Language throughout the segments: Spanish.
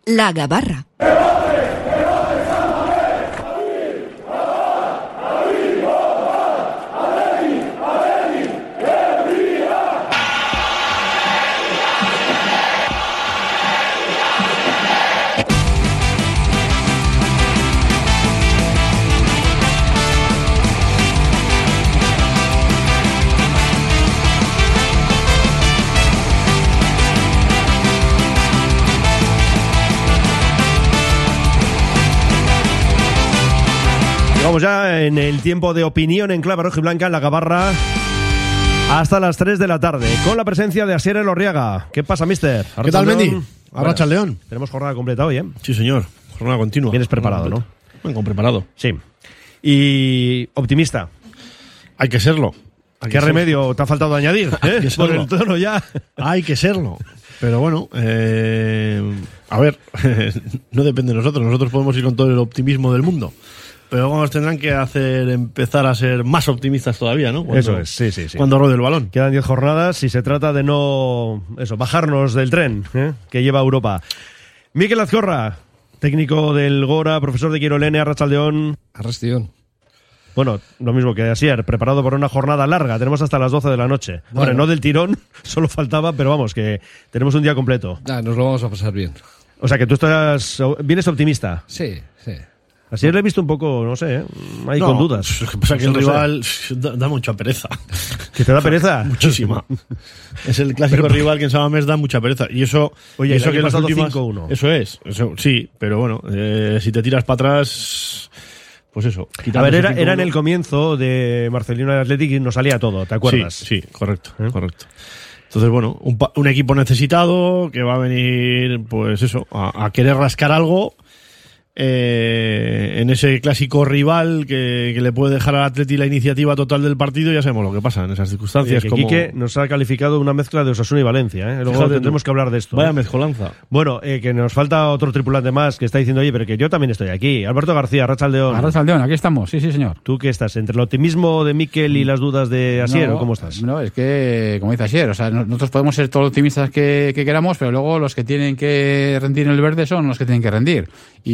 La Gabarra. Vamos ya en el tiempo de opinión en clave rojiblanca en La Gabarra hasta las 3 de la tarde, con la presencia de Asier Elorriaga. ¿Qué pasa, mister? ¿Qué tal, Mendy? Arracha el León. Tenemos jornada completa hoy, ¿eh? Sí, señor. Jornada continua. Vienes preparado, ¿no? Vengo preparado. Sí. Y optimista. Hay que serlo. ¿Qué remedio te ha faltado añadir? ¿Eh? Por el tono ya. Hay que serlo. Pero bueno, a ver, no depende de nosotros. Nosotros podemos ir con todo el optimismo del mundo. Pero luego nos tendrán que hacer empezar a ser más optimistas todavía, ¿no? Eso es, sí. Cuando rode el balón. Quedan 10 jornadas y se trata de no bajarnos del tren que lleva a Europa. Mikel Azcorra, técnico del Gora, profesor de Quirolene, Arratsaldeón. Arratsaldeón. Bueno, lo mismo que Asier, preparado para una jornada larga. Tenemos hasta las 12 de la noche. Bueno, no del tirón, solo faltaba, pero vamos, que tenemos un día completo. Nos lo vamos a pasar bien. O sea, que tú vienes optimista. Sí. Así le he visto un poco, no sé, ahí con dudas. Lo que pasa es que el rival da mucha pereza. ¿Que te da pereza? Muchísima. Es el clásico rival que en Samamés da mucha pereza. Y eso, oye, eso que en las últimas 5-1. Eso sí, pero bueno, si te tiras para atrás, pues eso. A ver, era en el comienzo de Marcelino del Athletic y nos salía todo, ¿te acuerdas? Sí, correcto. Entonces, bueno, un equipo necesitado que va a venir, pues eso, a querer rascar algo. En ese clásico rival que le puede dejar al Atleti la iniciativa total del partido. Ya sabemos lo que pasa en esas circunstancias. Que Quique nos ha calificado una mezcla de Osasuna y Valencia, Luego tendremos que hablar de esto. Vaya mezcolanza. Bueno, que nos falta otro tripulante más que está diciendo, oye, pero que yo también estoy aquí. Alberto García, Arratsaldeón. Arratsaldeón, aquí estamos, sí, señor. ¿Tú qué estás? ¿Entre el optimismo de Mikel y las dudas de Asier o cómo estás? No, es que, como dice Asier, o sea, nosotros podemos ser todos los optimistas que queramos, pero luego los que tienen que rendir en el verde son los que tienen que rendir.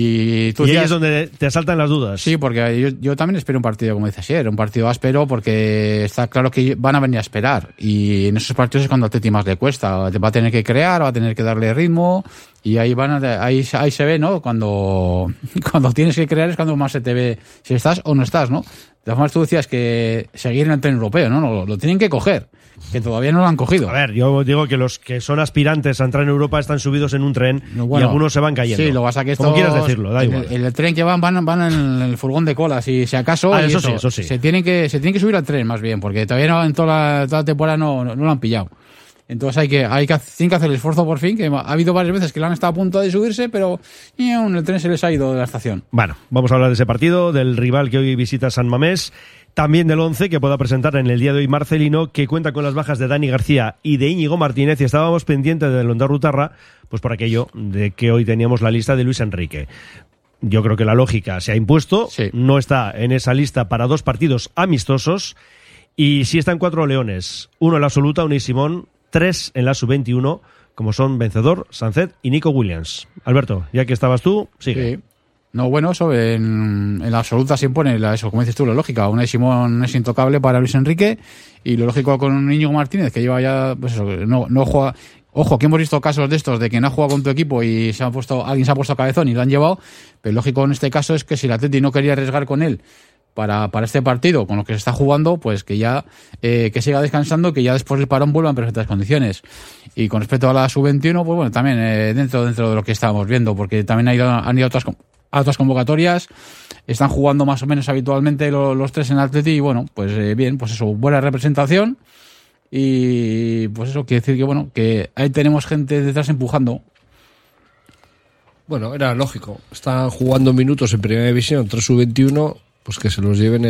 Y ahí es donde te asaltan las dudas. Sí, porque yo también espero un partido, como dice Asier, un partido áspero, porque está claro que van a venir a esperar. Y en esos partidos es cuando al Atleti más le cuesta. Va a tener que crear, va a tener que darle ritmo. Y ahí se ve, ¿no? Cuando tienes que crear es cuando más se te ve si estás o no estás, ¿no? De todas formas, tú decías que seguir en el tren europeo, ¿no? Lo tienen que coger, que todavía no lo han cogido. A ver, yo digo que los que son aspirantes a entrar en Europa están subidos en un tren y algunos se van cayendo. Sí, lo vas a que como quieras decirlo, da igual. El tren que van en el furgón de cola, si acaso. Eso sí. Se tienen que subir al tren más bien, porque todavía en toda la temporada no lo han pillado. Entonces tienen que hacer el esfuerzo por fin, que ha habido varias veces que le han estado a punto de subirse, pero el tren se les ha ido de la estación. Bueno, vamos a hablar de ese partido, del rival que hoy visita San Mamés, también del 11 que pueda presentar en el día de hoy Marcelino, que cuenta con las bajas de Dani García y de Íñigo Martínez, y estábamos pendientes de Ondarrutarra, pues por aquello de que hoy teníamos la lista de Luis Enrique. Yo creo que la lógica se ha impuesto, sí. No está en esa lista para 2 partidos amistosos, y sí están 4 leones, 1 en la absoluta, Unai Simón, 3 en la sub-21, como son Vencedor, Sancet y Nico Williams. Alberto, ya que estabas tú, sigue. Sí. No, bueno, eso en la absoluta se impone eso, como dices tú, lo lógico. Unai Simón es intocable para Luis Enrique, y lo lógico con Íñigo Martínez, que lleva ya, pues eso, no juega. Ojo, que hemos visto casos de estos, de que no ha jugado con tu equipo y alguien se ha puesto cabezón y lo han llevado, pero lógico en este caso es que si el Atleti no quería arriesgar con él para este partido, con lo que se está jugando, pues que ya que siga descansando, que ya después del parón vuelva en perfectas condiciones. Y con respecto a la sub-21, pues bueno, también dentro de lo que estábamos viendo, porque también han ido a otras convocatorias, están jugando más o menos habitualmente los 3 en el Atleti, y bueno, pues bien, pues eso, buena representación, y pues eso quiere decir que bueno, que ahí tenemos gente detrás empujando. Bueno, era lógico, están jugando minutos en primera división, 3 sub-21, pues que se los lleven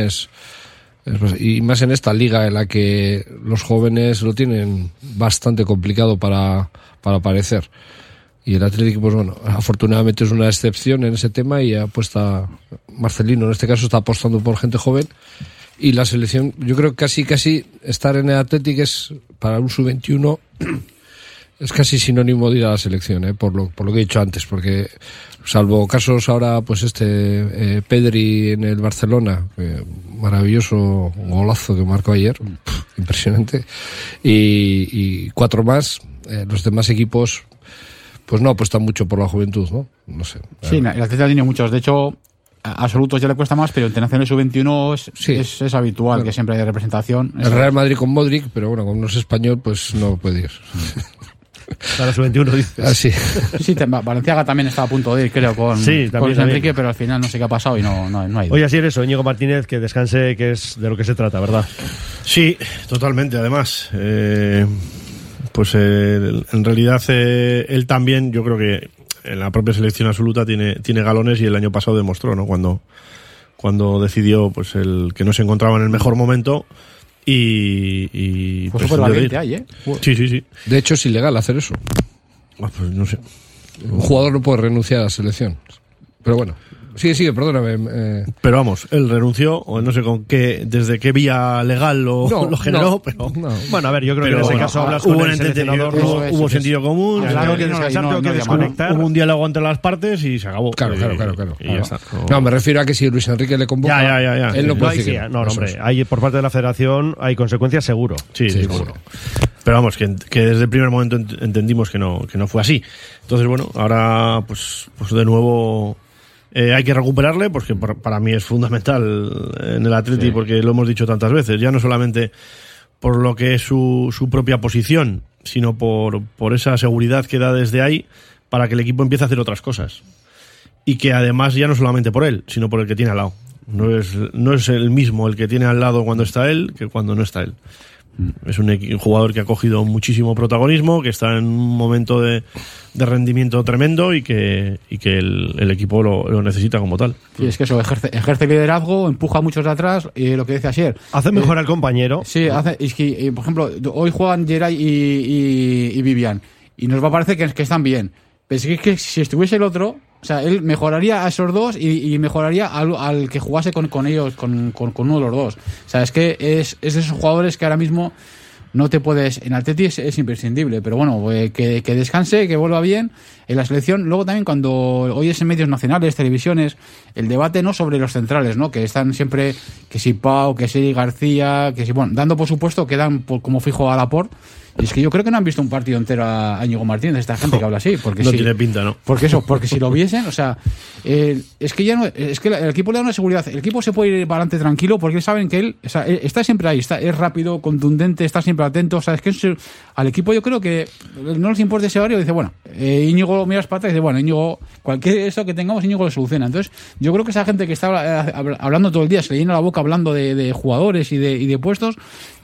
y más en esta liga en la que los jóvenes lo tienen bastante complicado para aparecer. Y el Atlético, pues bueno, afortunadamente es una excepción en ese tema, y apuesta, Marcelino en este caso está apostando por gente joven, y la selección, yo creo que casi estar en el Atlético es para un sub-21 Es casi sinónimo de ir a la selección, por lo que he dicho antes, porque salvo casos ahora, pues Pedri en el Barcelona, maravilloso golazo que marcó ayer, impresionante, y 4 más, los demás equipos pues no apuestan mucho por la juventud, ¿no? No sé. Sí, el Atlético tiene muchos, de hecho absolutos ya le cuesta más, pero internacional sub-21 es habitual, claro, que siempre hay representación. El Real Madrid con Modric, pero bueno, como no es español, pues no puede ir. Para sub-21 dices. Ah, sí. Sí, Valenciaga también estaba a punto de ir, creo, con Luis Enrique, pero al final no sé qué ha pasado y no ha ido. Oye, así es eso, Íñigo Martínez, que descanse, que es de lo que se trata, ¿verdad? Sí, totalmente, además. Pues en realidad él también, yo creo que en la propia selección absoluta tiene galones, y el año pasado demostró, ¿no? Cuando decidió pues el que no se encontraba en el mejor momento y pues súper valiente ahí, Sí. De hecho es ilegal hacer eso. Pues no sé. Un jugador no puede renunciar a la selección. Pero bueno, sigue, perdóname. Pero vamos, él renunció, o no sé con qué, desde qué vía legal lo generó, pero... No. Bueno, a ver, yo creo que en ese caso hablas con el seleccionador, hubo sentido común, claro, que descansar, tengo que desconectar. Hubo un diálogo entre las partes y se acabó. Claro. Y ya está. No, me refiero a que si Luis Enrique le convoca, ya. él no puede decir que no, hombre, hay, por parte de la federación hay consecuencias seguro. Sí, seguro. Pero vamos, que desde el primer momento entendimos que no fue así. Entonces, bueno, ahora pues de nuevo... hay que recuperarle, porque para mí es fundamental en el Atleti, porque lo hemos dicho tantas veces, ya no solamente por lo que es su propia posición, sino por esa seguridad que da desde ahí para que el equipo empiece a hacer otras cosas. Y que además ya no solamente por él, sino por el que tiene al lado. No es el mismo el que tiene al lado cuando está él que cuando no está él. Es un jugador que ha cogido muchísimo protagonismo, que está en un momento de rendimiento tremendo y que el equipo lo necesita como tal. Sí, es que eso, ejerce liderazgo, empuja a muchos de atrás, y lo que decía ayer. Hace mejor al compañero. Sí, es que, por ejemplo, hoy juegan Geray y Vivian, y nos va a parecer que están bien. Pero es que si estuviese el otro... O sea, él mejoraría a esos dos y mejoraría al que jugase con ellos, con uno de los dos. O sea, es que es de esos jugadores que ahora mismo no te puedes... En Atleti es imprescindible, pero bueno, que descanse, que vuelva bien en la selección. Luego también cuando oyes en medios nacionales, televisiones, el debate no sobre los centrales, ¿no? Que están siempre, que si Pau, que si García, que si... Bueno, dando por supuesto que dan como fijo a Laporte. Y es que yo creo que no han visto un partido entero a Íñigo Martínez, esta gente que habla así. Porque no tiene pinta, ¿no? Porque si lo viesen, o sea, es que el equipo le da una seguridad. El equipo se puede ir para adelante tranquilo porque saben que él está siempre ahí, es rápido, contundente, está siempre atento. O sea, es que al equipo yo creo que no les importa ese horario. Dice, bueno, Íñigo miras para atrás y dice, bueno, Íñigo, cualquier eso que tengamos, Íñigo lo soluciona. Entonces, yo creo que esa gente que está hablando todo el día, se le llena la boca hablando de jugadores y de puestos.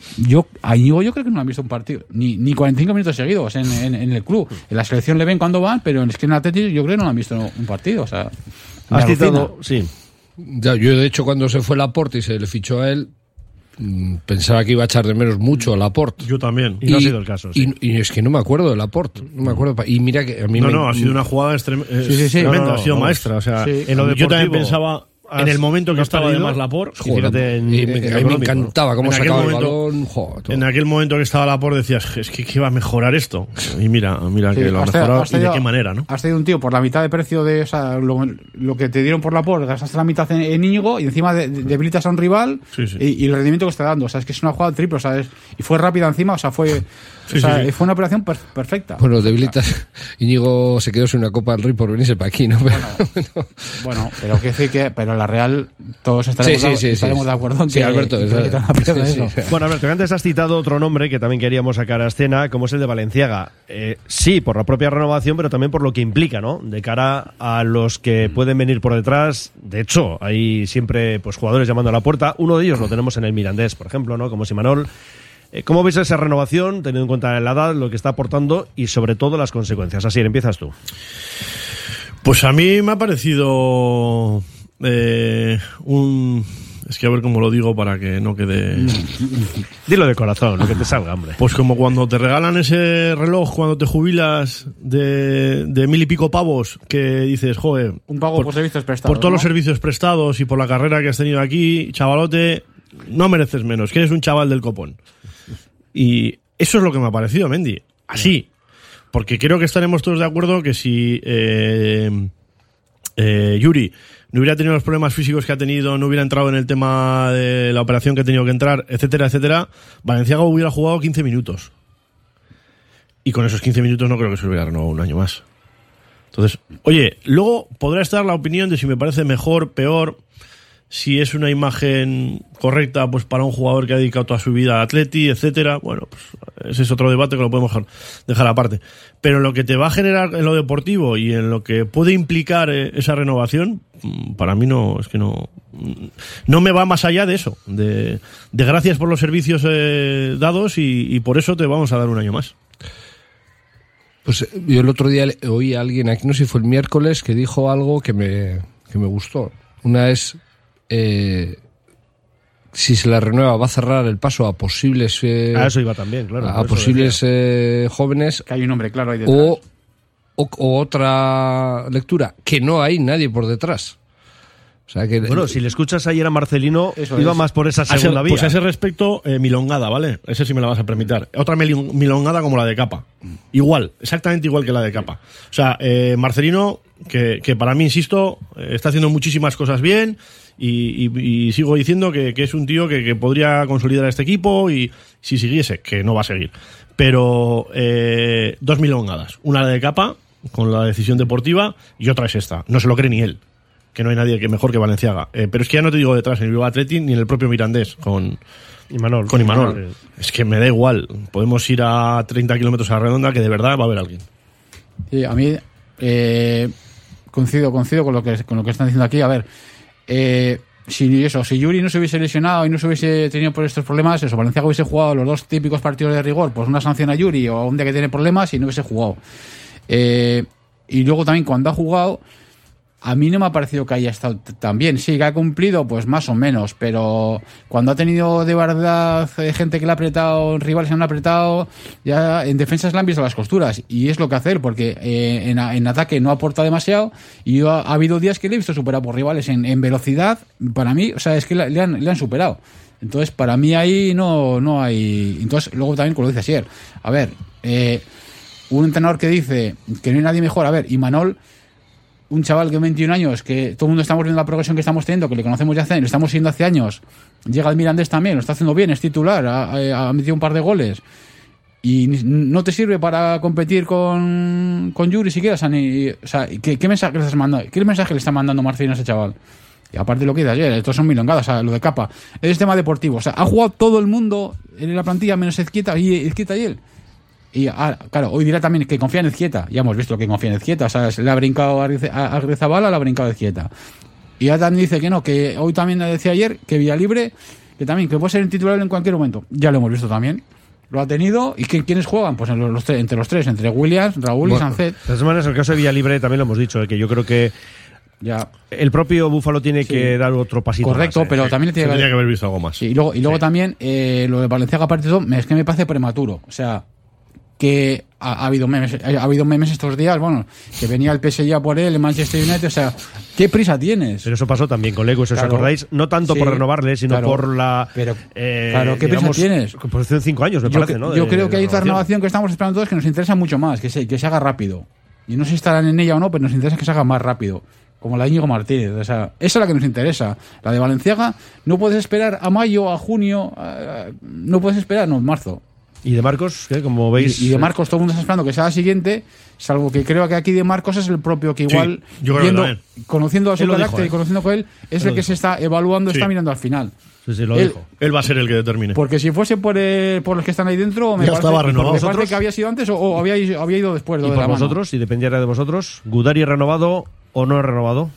A Íñigo yo creo que no han visto un partido ni 45 minutos seguidos en el club. En la selección le ven cuando van, pero en el Atleti yo creo que no han visto un partido. O sea, has citado, sí. Ya, yo de hecho cuando se fue Laporte y se le fichó a él, pensaba que iba a echar de menos mucho a Laporte. Yo también. Y no ha sido el caso. Sí. Y es que no me acuerdo de Laporte. No me acuerdo. Y mira que a mí ha sido una jugada tremenda, ha sido maestra. O sea, en lo yo también pensaba... En el momento que estaba además Laporte, fíjate, a mí me encantaba cómo sacaba el balón. En aquel momento que estaba Laporte decías, es que iba a mejorar esto. Y mira sí, que lo ha mejorado y de qué manera, ¿no? Has tenido un tío por la mitad de precio de, o sea, lo que te dieron por Laporte, gastaste la mitad en Íñigo y encima debilitas a un rival. Y el rendimiento que está dando. O sea, es que es una jugada triple, ¿sabes? Y fue rápida encima, o sea, fue fue una operación perfecta. Bueno, debilitas. Íñigo se quedó sin una Copa del Rey por venirse para aquí, ¿no? Bueno, pero que decir que la Real todos estaremos de acuerdo en que Alberto, Bueno, Alberto, antes has citado otro nombre que también queríamos sacar a escena, como es el de Valenciaga. Sí, por la propia renovación, pero también por lo que implica, ¿no? De cara a los que pueden venir por detrás. De hecho, hay siempre pues jugadores llamando a la puerta. Uno de ellos lo tenemos en el Mirandés, por ejemplo, ¿no? Como Simanol. ¿Cómo ves esa renovación, teniendo en cuenta la edad, lo que está aportando y sobre todo las consecuencias? Así, empiezas tú. Pues a mí me ha parecido es que a ver cómo lo digo para que no quede... Dilo de corazón, lo que te salga, hombre. Pues como cuando te regalan ese reloj cuando te jubilas de 1.000 y pico pavos, que dices, joder... Un pago por servicios prestados. Por todos los servicios prestados y por la carrera que has tenido aquí, chavalote, no mereces menos, que eres un chaval del copón. Y eso es lo que me ha parecido, Mendy. Así. porque creo que estaremos todos de acuerdo que si Yuri no hubiera tenido los problemas físicos que ha tenido, no hubiera entrado en el tema de la operación que ha tenido que entrar, etcétera, etcétera, Valenciaga hubiera jugado 15 minutos. Y con esos 15 minutos no creo que se hubiera renovado un año más. Entonces, oye, luego podrá estar la opinión de si me parece mejor, peor, si es una imagen correcta pues para un jugador que ha dedicado toda su vida al Atleti, etcétera. Bueno, pues ese es otro debate que lo podemos dejar aparte. Pero lo que te va a generar en lo deportivo y en lo que puede implicar esa renovación, para mí no me va más allá de eso, de gracias por los servicios dados y por eso te vamos a dar un año más. Pues yo el otro día oí a alguien aquí, no sé si fue el miércoles, que dijo algo que me gustó. Una es si se la renueva va a cerrar el paso a posibles eso iba también, claro, a posibles jóvenes, que hay un nombre claro ahí detrás. O otra lectura, que no hay nadie por detrás. O sea que bueno, si le escuchas ayer a Marcelino, eso iba es. más por esa segunda vía. Pues a ese respecto, milongada, ¿vale? Ese sí me la vas a permitir. Otra milongada como la de Capa. Igual, exactamente igual que la de Capa. O sea, Marcelino, que para mí, insisto, está haciendo muchísimas cosas bien y sigo diciendo que es un tío que podría consolidar a este equipo y si siguiese, que no va a seguir. Pero 2 milongadas. Una de Capa, con la decisión deportiva, y otra es esta. No se lo cree ni él. Que no hay nadie que mejor que Valenciaga. Pero es que ya no te digo detrás en el Bilbao Athletic ni en el propio Mirandés con Imanol. Es que me da igual. Podemos ir a 30 kilómetros a la redonda que de verdad va a haber alguien. Sí, a mí coincido con lo que están diciendo aquí. A ver, si Yuri no se hubiese lesionado y no se hubiese tenido por estos problemas, Valenciaga hubiese jugado los 2 típicos partidos de rigor, pues una sanción a Yuri o un día que tiene problemas y no hubiese jugado. Y luego también cuando ha jugado, a mí no me ha parecido que haya estado tan bien. Sí, que ha cumplido, pues más o menos, pero cuando ha tenido de verdad gente que le ha apretado, rivales que han apretado, ya en defensa se le han visto las costuras, y es lo que hacer, porque en ataque no aporta demasiado, y ha habido días que le he visto superado por rivales en velocidad. Para mí, o sea, es que le han superado. Entonces, para mí ahí no hay. Entonces, luego también, como lo dice ayer, a ver, un entrenador que dice que no hay nadie mejor. A ver, Imanol, un chaval que 21 años, que todo el mundo estamos viendo la progresión que estamos teniendo, que le conocemos ya lo estamos siguiendo hace años, llega al Mirandés también, lo está haciendo bien, es titular, ha metido un par de goles, y no te sirve para competir con Yuri siquiera. ¿Qué mensaje le estás mandando? ¿Qué mensaje le está mandando Marcelino a ese chaval? Y aparte de lo que dice ayer, estos son milongadas, o sea, lo de Capa, es tema deportivo, o sea, ha jugado todo el mundo en la plantilla menos Ezquieta y él. Y claro, hoy dirá también que confía en Ezquieta. Ya hemos visto que confía en Ezquieta. O sea, se le ha brincado a Agrezabala, le ha brincado a Ezquieta. Y ya también dice que no, que hoy también decía ayer que Villalibre, que también que puede ser titular en cualquier momento. Ya lo hemos visto también. Lo ha tenido. ¿Y quiénes juegan? Pues entre los tres, entre Williams, Raúl y Sancet. De todas maneras, el caso de Villalibre también lo hemos dicho, que yo creo que ya el propio Búfalo tiene que dar otro pasito. Correcto, más, pero también tendría que haber visto algo más. Sí, y luego también lo de Valenciaga, aparte de todo, es que me parece prematuro. O sea, que ha habido memes estos días, bueno, que venía el PSG a por él, el Manchester United, o sea, ¿qué prisa tienes? Pero eso pasó también con Leco, ¿os acordáis? No tanto por renovarle, sino por la... Pero, ¿qué prisa tienes? Por 5 años, me parece, ¿no? Yo creo que hay otra renovación que estamos esperando todos que nos interesa mucho más, que se haga rápido. Y no sé si estarán en ella o no, pero nos interesa que se haga más rápido. Como la de Íñigo Martínez, o sea, esa es la que nos interesa. La de Valenciaga, no puedes esperar a mayo, a junio, no puedes esperar, no, marzo. ¿Y de Marcos? ¿Qué? Como veis... Y de Marcos todo el mundo está esperando que sea la siguiente, salvo que creo que aquí de Marcos es el propio que igual, conociendo a su carácter y conociendo con él, es el que se está evaluando, está mirando al final. Sí, lo dijo. Él va a ser el que determine. Porque si fuese por los que están ahí dentro, me parece que había sido antes o había ido después. ¿Y por vosotros, si dependiera de vosotros, Gudari renovado o no renovado?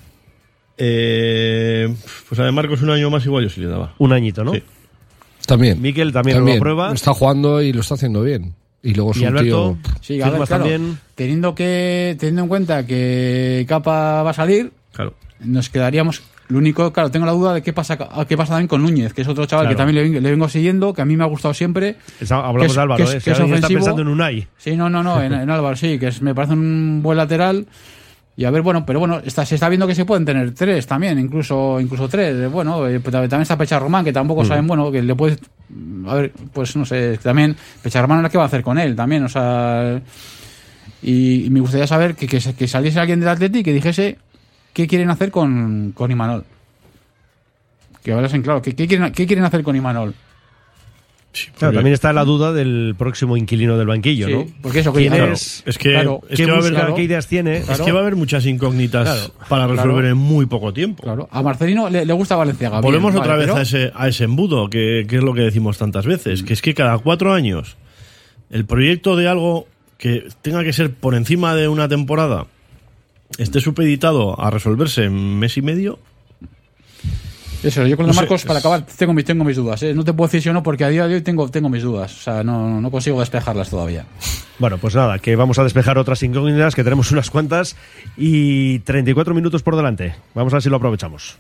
Pues a de Marcos un año más igual yo sí le daba. Un añito, ¿no? Sí. También. Miquel también lo prueba. Está jugando y lo está haciendo bien. Y luego su Alberto, tío... Sí, a ver, claro, también. Teniendo en cuenta que Capa va a salir, claro, nos quedaríamos... Lo único, claro, tengo la duda de qué pasa también con Núñez, que es otro chaval que también le vengo siguiendo, que a mí me ha gustado siempre. Hablamos de Álvaro, que es ofensivo. Está pensando en Unai. Sí, no, en Álvaro sí, que me parece un buen lateral. Y a ver, pero se está viendo que se pueden tener 3 también, incluso 3. Bueno, también está Pecharromán, que tampoco saben, que le puedes... A ver, pues no sé, también Pecharromán, ¿qué va a hacer con él? También, o sea... Y me gustaría saber que saliese alguien del Atleti y que dijese qué quieren hacer con Imanol. Que hablasen claro, ¿qué quieren hacer con Imanol? Sí, Claro, también está la duda del próximo inquilino del banquillo, Sí, ¿no? porque eso, ¿Quién claro, es? Es que, Claro. es ¿Qué que va a busca? haber, ¿Qué ideas tiene? es que va a haber muchas incógnitas Claro. para resolver en muy poco tiempo. Claro, a Marcelino le gusta Valenciaga. Volvemos bien, otra vale, vez pero- a ese embudo, que es lo que decimos tantas veces, que es que cada 4 años el proyecto de algo que tenga que ser por encima de una temporada esté supeditado a resolverse en mes y medio. Eso, yo con No los sé, Marcos, para acabar, tengo mis dudas. No te puedo decir si o no, porque a día de hoy tengo mis dudas. O sea, no consigo despejarlas todavía. Bueno, pues nada, que vamos a despejar otras incógnitas, que tenemos unas cuantas, y 34 minutos por delante. Vamos a ver si lo aprovechamos.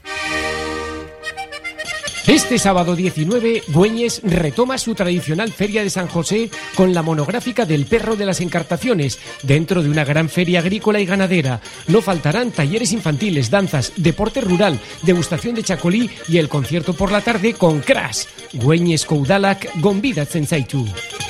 Este sábado 19, Güeñes retoma su tradicional Feria de San José con la monográfica del Perro de las Encartaciones, dentro de una gran feria agrícola y ganadera. No faltarán talleres infantiles, danzas, deporte rural, degustación de chacolí y el concierto por la tarde con Crash. Güeñes Koudalak gonbidatzen zaitu.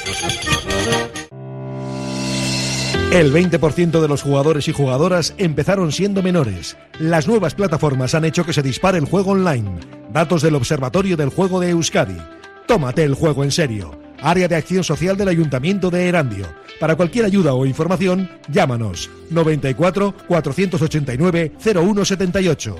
El 20% de los jugadores y jugadoras empezaron siendo menores. Las nuevas plataformas han hecho que se dispare el juego online. Datos del Observatorio del Juego de Euskadi. Tómate el juego en serio. Área de Acción Social del Ayuntamiento de Erandio. Para cualquier ayuda o información, llámanos 94 489 0178.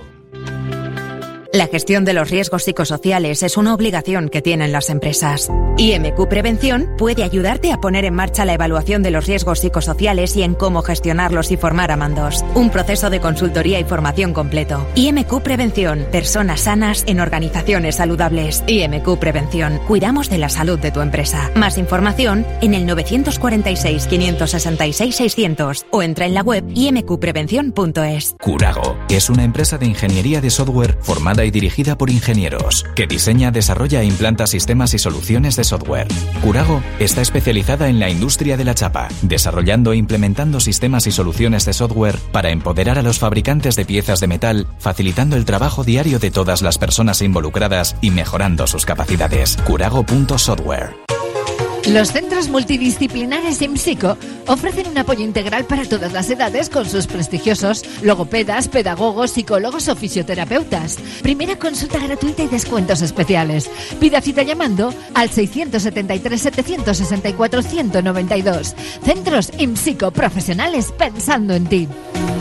La gestión de los riesgos psicosociales es una obligación que tienen las empresas. IMQ Prevención puede ayudarte a poner en marcha la evaluación de los riesgos psicosociales y en cómo gestionarlos y formar a mandos. Un proceso de consultoría y formación completo. IMQ Prevención. Personas sanas en organizaciones saludables. IMQ Prevención. Cuidamos de la salud de tu empresa. Más información en el 946 566 600 o entra en la web imqprevención.es. Curago es una empresa de ingeniería de software formada y dirigida por ingenieros, que diseña, desarrolla e implanta sistemas y soluciones de software. Curago está especializada en la industria de la chapa, desarrollando e implementando sistemas y soluciones de software para empoderar a los fabricantes de piezas de metal, facilitando el trabajo diario de todas las personas involucradas y mejorando sus capacidades. Curago.software. Los centros multidisciplinares IMSICO ofrecen un apoyo integral para todas las edades con sus prestigiosos logopedas, pedagogos, psicólogos o fisioterapeutas. Primera consulta gratuita y descuentos especiales. Pida cita llamando al 673 764 192. Centros IMSICO, profesionales pensando en ti.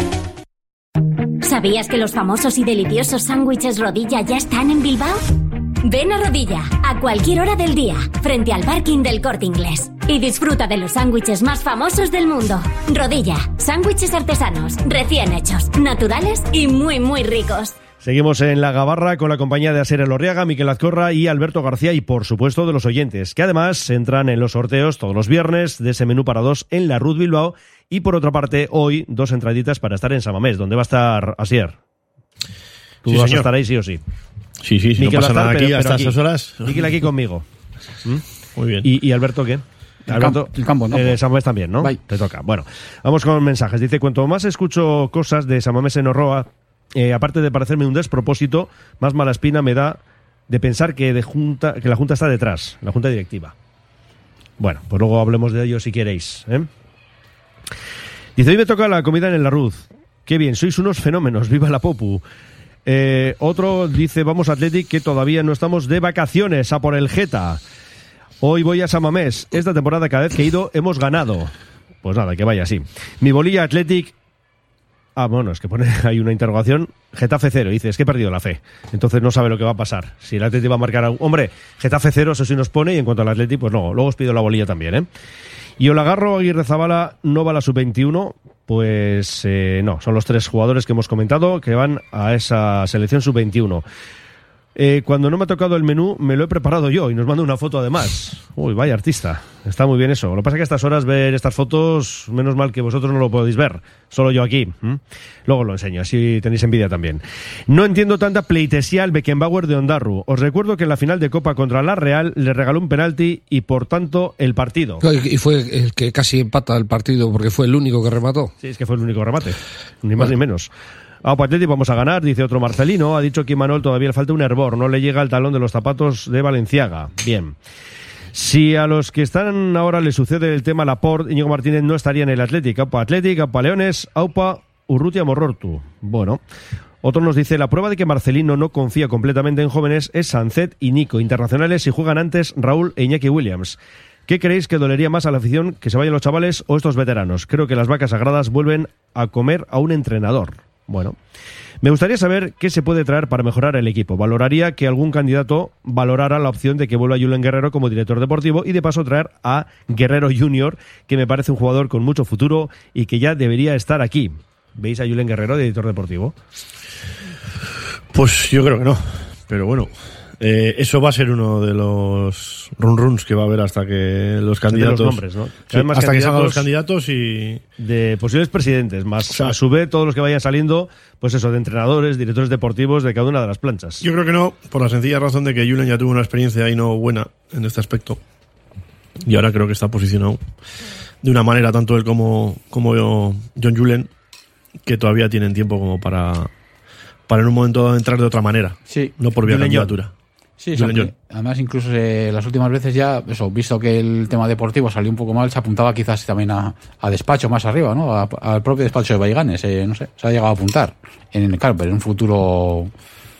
¿Sabías que los famosos y deliciosos sándwiches Rodilla ya están en Bilbao? Ven a Rodilla, a cualquier hora del día, frente al parking del Corte Inglés. Y disfruta de los sándwiches más famosos del mundo. Rodilla, sándwiches artesanos, recién hechos, naturales y muy, muy ricos. Seguimos en La Gabarra con la compañía de Asier Elorriaga, Miquel Azcorra y Alberto García, y por supuesto de los oyentes, que además entran en los sorteos todos los viernes de ese menú para dos en la Ruth Bilbao. Y por otra parte, hoy 2 entraditas para estar en San Mamés, donde va a estar Asier. Tú Sí, vas señor. a estar ahí sí o sí. Sí, Miquel no pasa va a nada estar, aquí pero hasta aquí. esas horas. Miquel aquí conmigo. Muy bien. ¿Y Alberto qué? Alberto, El campo, ¿no? San Mamés también, ¿no? Bye. Te toca. Bueno, vamos con mensajes. Dice, cuanto más escucho cosas de San Mamés en Orroa, aparte de parecerme un despropósito, más mala espina me da de pensar que la Junta está detrás, la Junta Directiva. Bueno, pues luego hablemos de ello si queréis, ¿eh? Dice, hoy me toca la comida en el Larruz. Qué bien, sois unos fenómenos, viva la Popu. Otro dice, vamos Athletic, que todavía no estamos de vacaciones, a por el Geta. Hoy voy a San Mamés. Esta temporada cada vez que he ido hemos ganado. Pues nada, que vaya así. Mi bolilla Athletic. Ah, bueno, es que pone ahí una interrogación. Getafe 0. Dice, es que he perdido la fe. Entonces no sabe lo que va a pasar. Si el Athletic va a marcar algo. Hombre, Getafe 0, eso sí nos pone. Y en cuanto al Athletic, pues no. Luego os pido la bolilla también, ¿eh? Y Olagarro, Aguirre Zabala no va a la sub-21. Pues no, son los 3 jugadores que hemos comentado que van a esa selección sub-21. Cuando no me ha tocado el menú, me lo he preparado yo y nos manda una foto además. Uy, vaya artista. Está muy bien eso. Lo que pasa es que a estas horas ver estas fotos, menos mal que vosotros no lo podéis ver. Solo yo aquí. Luego lo enseño, así tenéis envidia también. No entiendo tanta pleitesía al Beckenbauer de Ondarru. Os recuerdo que en la final de Copa contra la Real le regaló un penalti y por tanto el partido. Y fue el que casi empata el partido porque fue el único que remató. Sí, es que fue el único remate. Ni más ni menos. A Athletic vamos a ganar, dice otro Marcelino. Ha dicho que Imanol todavía le falta un hervor, no le llega el talón de los zapatos de Valenciaga. Bien. Si a los que están ahora les sucede el tema Laporte, Íñigo Martínez no estaría en el Athletic. Aupa Leones, Aupa Urrutia Morrortu. Bueno, otro nos dice, la prueba de que Marcelino no confía completamente en jóvenes es Sancet y Nico, internacionales, y juegan antes Raúl e Iñaki Williams. ¿Qué creéis que dolería más a la afición, que se vayan los chavales o estos veteranos? Creo que las vacas sagradas vuelven a comer a un entrenador. Bueno, me gustaría saber qué se puede traer para mejorar el equipo. Valoraría que algún candidato valorara la opción de que vuelva Julen Guerrero como director deportivo y de paso traer a Guerrero Junior, que me parece un jugador con mucho futuro y que ya debería estar aquí. ¿Veis a Julen Guerrero de director deportivo? Pues yo creo que no, pero bueno, eso va a ser uno de los run-runs que va a haber hasta que los candidatos... De los nombres, ¿no? Sí, hasta que salgan los candidatos y... De posibles presidentes, más o sea, a su vez todos los que vayan saliendo, pues eso, de entrenadores, directores deportivos de cada una de las planchas. Yo creo que no, por la sencilla razón de que Julen ya tuvo una experiencia ahí no buena en este aspecto. Y ahora creo que está posicionado de una manera, tanto él como John Julen, que todavía tienen tiempo como para en un momento dado entrar de otra manera, sí, no por vía candidatura. Sí, además incluso las últimas veces ya, eso, visto que el tema deportivo salió un poco mal, se apuntaba quizás también a despacho más arriba, ¿no? Al propio despacho de Baiganes, no sé, se ha llegado a apuntar. Claro, pero en un futuro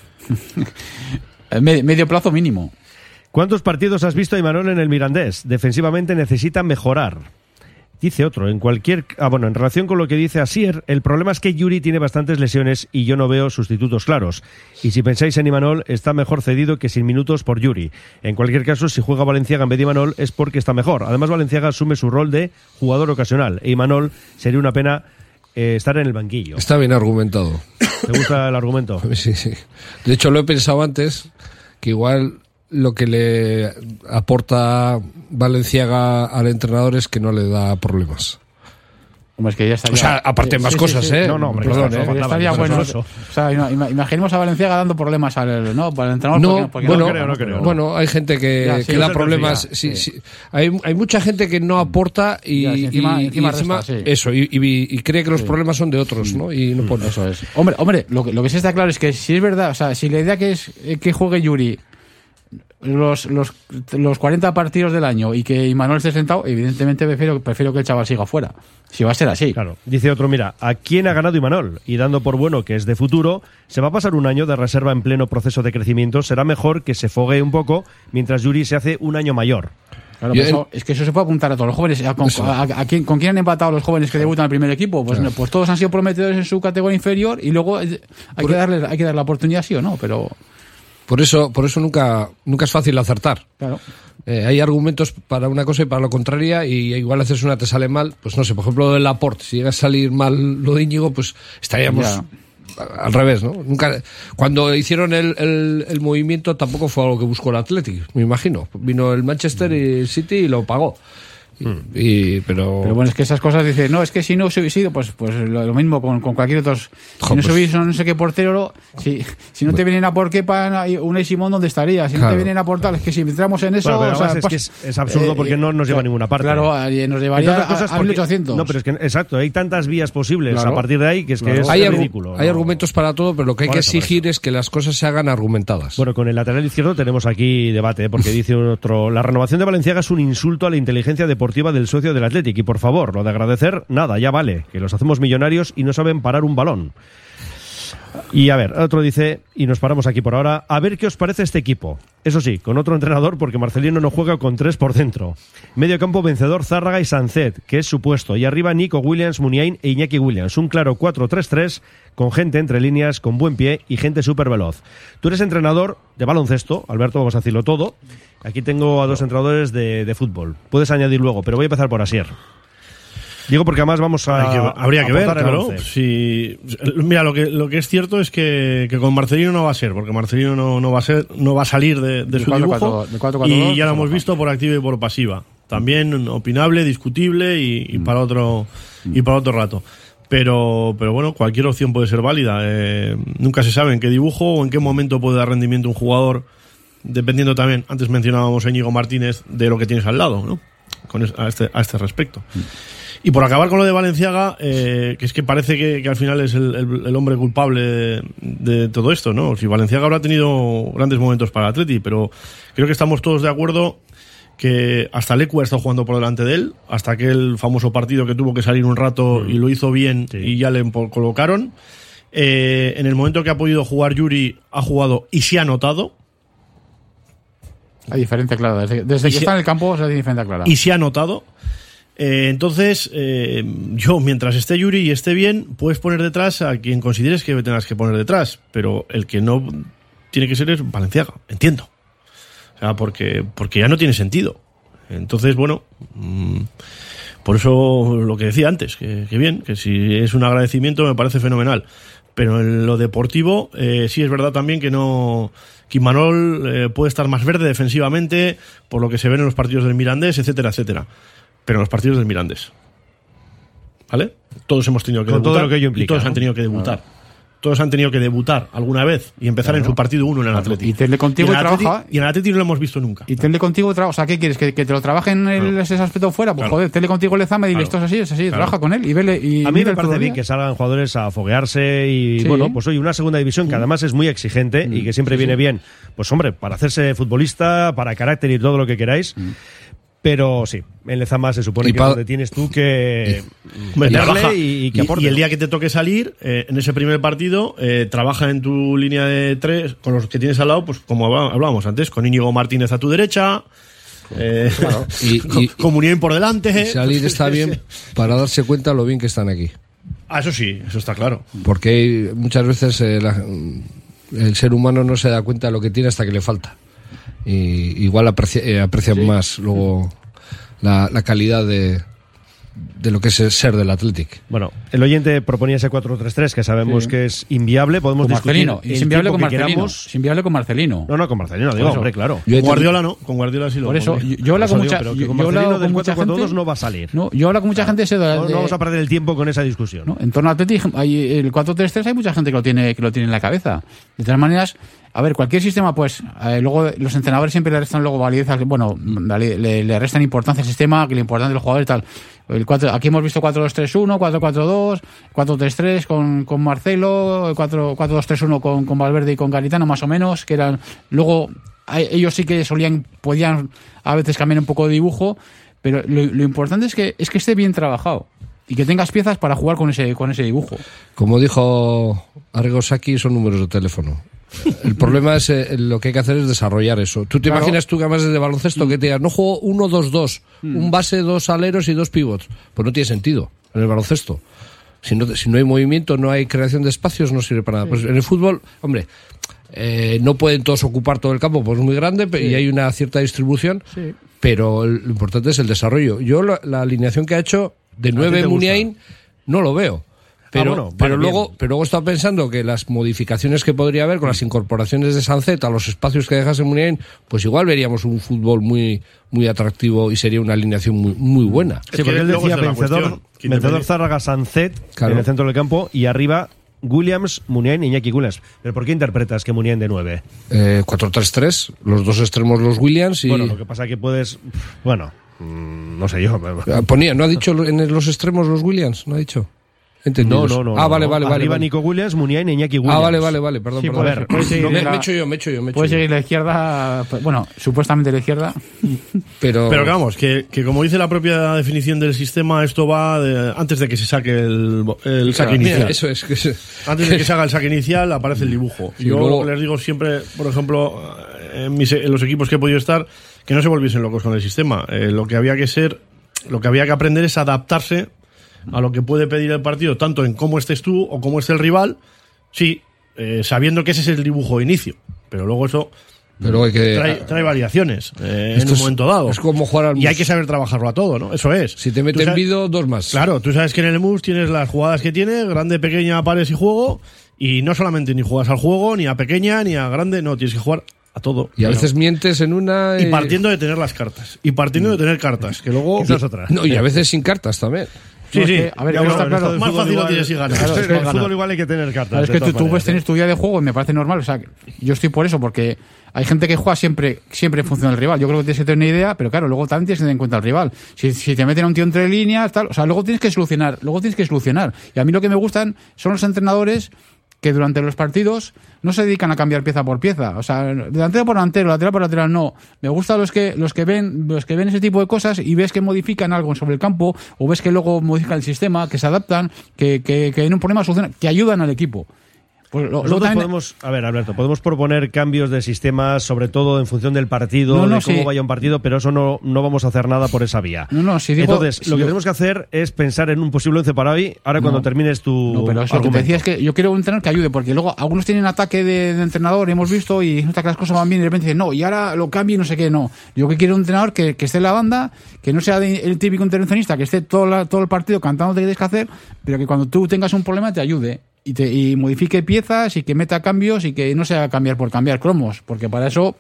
medio plazo mínimo. ¿Cuántos partidos has visto a Imanol en el Mirandés? Defensivamente necesita mejorar. Dice otro, en relación con lo que dice Asier, el problema es que Yuri tiene bastantes lesiones y yo no veo sustitutos claros. Y si pensáis en Imanol, está mejor cedido que sin minutos por Yuri. En cualquier caso, si juega Valenciaga en vez de Imanol es porque está mejor. Además, Valenciaga asume su rol de jugador ocasional e Imanol sería una pena estar en el banquillo. Está bien argumentado. ¿Te gusta el argumento? Sí. De hecho, lo he pensado antes, que igual lo que le aporta Valenciaga al entrenador es que no le da problemas. Hombre, es que ya estaría... O sea, aparte más cosas, sí. No, hombre, perdón, estaría bueno. O sea, imaginemos a Valenciaga dando problemas para el entrenador. No creo. Bueno, hay gente que da problemas. Sí. Hay mucha gente que no aporta y encima resta, eso, y cree que los problemas son de otros, ¿no? Y no pone. Eso es. Hombre, lo que sí está claro es que si es verdad, o sea, si la idea que es que juegue Yuri los 40 partidos del año y que Imanol esté sentado, evidentemente prefiero que el chaval siga fuera. Si va a ser así. Claro. Dice otro, mira, ¿a quién ha ganado Imanol? Y dando por bueno que es de futuro, se va a pasar un año de reserva en pleno proceso de crecimiento. Será mejor que se fogue un poco mientras Yuri se hace un año mayor. Claro, es que eso se puede apuntar a todos los jóvenes. ¿Con quién han empatado los jóvenes que debutan al primer equipo? Pues todos han sido prometedores en su categoría inferior y luego hay que darle la oportunidad, sí o no, pero... Por eso nunca es fácil acertar. Claro. Hay argumentos para una cosa y para lo contraria, y igual haces una te sale mal, pues no sé, por ejemplo, del Laporte, si llega a salir mal lo de Íñigo, pues estaríamos al revés, ¿no? Cuando hicieron el movimiento tampoco fue algo que buscó el Athletic, me imagino. Vino el Manchester y el City y lo pagó. Pero bueno, es que esas cosas dicen, no, es que si no hubiese sido, pues lo mismo con cualquier otro. Si no subís no sé qué portero, si no te vienen a por Kepa, Unai Simón, ¿dónde estaría? Si no te vienen a por tal, es que si entramos en eso... Bueno, pero es absurdo porque no nos lleva a ninguna parte. Claro, nos llevaría a 1800. No, pero es que, exacto, hay tantas vías posibles a partir de ahí que es ridículo. Hay argumentos para todo, pero lo que hay que exigir es que las cosas se hagan argumentadas. Bueno, con el lateral izquierdo tenemos aquí debate, porque dice otro, la renovación de Valenciaga es un insulto a la inteligencia deportiva del socio del Athletic, y por favor, lo de agradecer, nada, ya vale, que los hacemos millonarios y no saben parar un balón. Y a ver, otro dice, y nos paramos aquí por ahora, a ver qué os parece este equipo. Eso sí, con otro entrenador, porque Marcelino no juega con 3 por dentro. Medio campo vencedor, Zárraga y Sancet, que es su puesto, y arriba Nico Williams, Muniain e Iñaki Williams. Un claro 4-3-3, con gente entre líneas, con buen pie y gente súper veloz. Tú eres entrenador de baloncesto, Alberto, vamos a decirlo todo. Aquí tengo a 2 entrenadores de fútbol. Puedes añadir luego, pero voy a empezar por Asier. Digo porque además vamos habría que ver, claro. Mira, lo que es cierto es que con Marcelino no va a ser, porque Marcelino no va a salir de su dibujo, y ya lo hemos visto por activa y por pasiva. También opinable, discutible y para otro rato. Pero bueno, cualquier opción puede ser válida. Nunca se sabe en qué dibujo o en qué momento puede dar rendimiento un jugador, dependiendo también, antes mencionábamos a Íñigo Martínez, de lo que tienes al lado, ¿no? A este respecto. Y por acabar con lo de Valenciaga, que es que parece que al final es el hombre culpable de todo esto, ¿no? Si Valenciaga habrá tenido grandes momentos para el Atleti, pero creo que estamos todos de acuerdo que hasta Lecu ha estado jugando por delante de él, hasta aquel famoso partido que tuvo que salir un rato y lo hizo bien y ya le colocaron. En el momento que ha podido jugar Yuri, ha jugado y se ha notado. Hay diferencia clara. Desde que está en el campo, hay diferencia clara. Y se ha notado. Entonces, yo, mientras esté Yuri y esté bien, puedes poner detrás a quien consideres que tengas que poner detrás, pero el que no tiene que ser es Valenciaga, entiendo. O sea, porque ya no tiene sentido. Entonces, bueno, por eso lo que decía antes, que bien, que si es un agradecimiento me parece fenomenal. Pero en lo deportivo, sí es verdad también que no... que Imanol puede estar más verde defensivamente, por lo que se ve en los partidos del Mirandés, etcétera, etcétera. Pero en los partidos del Mirandés, ¿vale? Todos hemos tenido que con debutar, todo lo que ello implica, y todos han tenido que debutar. Todos han tenido que debutar alguna vez y empezar en su partido 1 en el Atleti. Y Tele contigo trabaja. Y en el Atleti no lo hemos visto nunca. Y Tele contigo trabaja. O sea, ¿qué quieres? ¿Que te lo trabajen ese aspecto fuera? Pues joder, Tele contigo le zama y dile esto es así, trabaja con él y vele. Y a mí me parece bien que salgan jugadores a foguearse y bueno, pues hoy una segunda división que además es muy exigente y que siempre viene bien, pues hombre, para hacerse futbolista, para carácter y todo lo que queráis. Pero sí, en Lezama se supone que es donde tienes tú que meterle y que aporte. Y el día que te toque salir, en ese primer partido, trabaja en tu línea de 3 con los que tienes al lado, pues como hablábamos antes, con Íñigo Martínez a tu derecha, claro. con Muniain por delante. Salir está bien para darse cuenta lo bien que están aquí. Eso sí, eso está claro. Porque muchas veces el ser humano no se da cuenta de lo que tiene hasta que le falta. Y igual aprecian más luego la calidad de lo que es el ser del Athletic. Bueno, el oyente proponía ese 4-3-3 que sabemos que es inviable. Podemos con discutir Marcelino. Y es inviable con Marcelino. Es inviable con Marcelino. No, con Marcelino, digo, hombre, claro. Con Guardiola no, con Guardiola sí lo. Por eso, yo hablo con mucha gente. Pero con Marcelino del 4-4-2 no va a salir. No, yo hablo con mucha gente. No vamos a perder el tiempo con esa discusión. ¿No? En torno al Athletic, el 4-3-3 hay mucha gente que lo tiene en la cabeza. De todas maneras, a ver, cualquier sistema, pues, luego los entrenadores siempre le restan luego validez, bueno, le restan importancia al sistema, que lo importante del jugador y tal. Aquí hemos visto 4-2-3-1, 4-4-2, 4-3-3 con Marcelo, 4-2-3-1 con Valverde y con Garitano, más o menos, que eran, luego, ellos sí que podían a veces cambiar un poco de dibujo, pero lo importante es que esté bien trabajado. Y que tengas piezas para jugar con ese dibujo. Como dijo Arrigo Sacchi, son números de teléfono. El problema es lo que hay que hacer es desarrollar eso. ¿Tú te imaginas tú que además de baloncesto que te digas, no juego 1-2-2, un base, 2 aleros y 2 pivots? Pues no tiene sentido en el baloncesto. Si no hay movimiento, no hay creación de espacios, no sirve para nada. Pues en el fútbol, hombre, no pueden todos ocupar todo el campo, pues es muy grande y hay una cierta distribución, pero lo importante es el desarrollo. Yo la alineación que ha hecho de 9 Muniain no lo veo. Pero luego he estado pensando que las modificaciones que podría haber con las incorporaciones de Sancet a los espacios que dejase Muniain, pues igual veríamos un fútbol muy, muy atractivo y sería una alineación muy, muy buena. Sí, porque él decía vencedor Zárraga Sancet en el centro del campo y arriba Williams, Muniain y Iñaki Williams. ¿Pero por qué interpretas que Muniain de 9? 4-3-3, los dos extremos los Williams y... Bueno, lo que pasa es que puedes... Bueno, no sé yo. ¿No ha dicho en los extremos los Williams? ¿No ha dicho? No. Vale. Arriba Nico Williams, Muniain y Iñaki Williams. Vale, perdón. Sí, perdón. Me echo yo. Puedes seguir la izquierda, bueno, supuestamente la izquierda. Pero vamos, que como dice la propia definición del sistema, esto va antes de que se saque el saque inicial. Mira, eso es. Antes de que se haga el saque inicial aparece el dibujo. Sí, yo luego... les digo siempre, por ejemplo, en los equipos que he podido estar, que no se volviesen locos con el sistema. Lo que había que aprender es adaptarse a lo que puede pedir el partido, tanto en cómo estés tú o cómo esté el rival, sabiendo que ese es el dibujo de inicio, pero luego eso trae variaciones en un momento dado. Es como jugar al mus. Y hay que saber trabajarlo a todo, ¿no? Eso es. Si te meten Vido, 2 más. Claro, tú sabes que en el mus tienes las jugadas que tiene, grande, pequeña, pares y juego, y no solamente ni juegas al juego, ni a pequeña, ni a grande, no, tienes que jugar a todo. Y a veces mientes en una... Y partiendo de tener las cartas. Y partiendo de tener cartas, que luego... Esa es otra. No, y a veces sin cartas también. Sí. A ver, está claro. Más fácil lo tienes si ganas. Claro, en el fútbol igual hay que tener cartas. Claro, es que tú puedes tener tu día de juego y me parece normal. O sea, yo estoy por eso, porque hay gente que juega siempre en función del rival. Yo creo que tienes que tener una idea, pero claro, luego también tienes que tener en cuenta el rival. Si te meten a un tío entre líneas, tal, o sea, luego tienes que solucionar. Y a mí lo que me gustan son los entrenadores que durante los partidos no se dedican a cambiar pieza por pieza. O sea, delantero por delantero, lateral por lateral, no. Me gustan los que ven ese tipo de cosas y ves que modifican algo sobre el campo, o ves que luego modifican el sistema, que se adaptan, que en un problema solucionan, que ayudan al equipo. Pues nosotros también podemos, a ver, Alberto, podemos proponer cambios de sistemas, sobre todo en función del partido, de cómo vaya un partido, pero eso no vamos a hacer nada por esa vía. Entonces, lo que tenemos que hacer es pensar en un posible 11 para hoy, ahora cuando termines tu No, pero eso lo que te decía es que yo quiero un entrenador que ayude, porque luego algunos tienen ataque de entrenador, hemos visto, y nota que las cosas van bien y de repente dicen, no, y ahora lo cambio y no sé qué, no. Yo que quiero un entrenador que esté en la banda, que no sea el típico intervencionista, que esté todo el partido cantando lo que tienes que hacer, pero que cuando tú tengas un problema te ayude. Y modifique piezas y que meta cambios y que no sea cambiar por cambiar cromos, porque para eso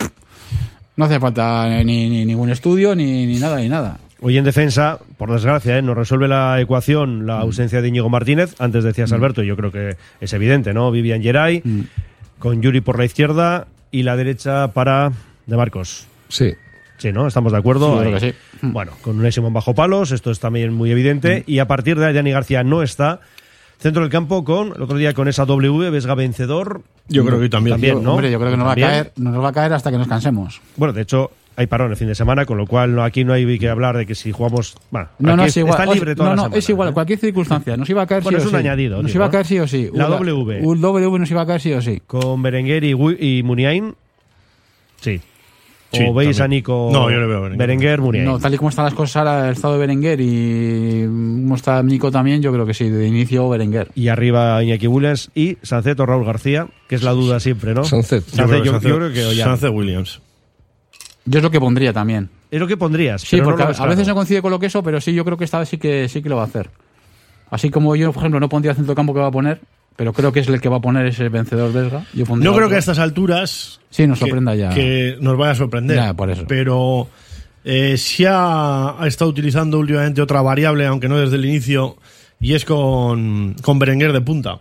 no hace falta ni ningún estudio ni nada. Hoy en defensa, por desgracia, nos resuelve la ecuación la ausencia de Íñigo Martínez. Antes decías, Alberto, yo creo que es evidente, ¿no? Vivian Geray, con Yuri por la izquierda y la derecha para De Marcos. Sí. Sí, ¿no? ¿Estamos de acuerdo? Sí, creo que sí. Bueno, con Unai Simón bajo palos, esto es también muy evidente. Y a partir de ahí, Dani García no está. Centro del campo el otro día con esa W, Vesga vencedor. Yo creo que también, ¿no? Hombre, yo creo que nos va a caer hasta que nos cansemos. Bueno, de hecho, hay parón el fin de semana, con lo cual aquí no hay que hablar de que si jugamos... Bueno, es igual. Está libre toda la semana. Es igual, cualquier circunstancia. Nos iba a caer bueno, sí o es un sí. añadido. Nos iba a caer sí o sí. La W. Un W nos iba a caer sí o sí. Con Berenguer y Muniain. Sí. Sí, ¿O veis también. a Nico No, yo le veo Berenguer, Muniain? No, tal y como están las cosas ahora, el estado de Berenguer y como está Nico también, yo creo que sí, de inicio Berenguer. Y arriba Iñaki Williams y Sánchez o Raúl García, que es la duda siempre, ¿no? Sánchez. Yo creo que Ollán. Sánchez Williams. Yo es lo que pondría también. Es lo que pondrías. Sí, pero porque no a veces no coincide con lo que eso, pero sí, yo creo que esta vez sí que lo va a hacer. Así como yo, por ejemplo, no pondría centro campo que va a poner, pero creo que es el que va a poner ese vencedor Vesga. No creo que a estas alturas sí nos sorprenda ya. Que nos vaya a sorprender. Ya, por eso. Pero sí ha estado utilizando últimamente otra variable, aunque no desde el inicio, y es con Berenguer de punta.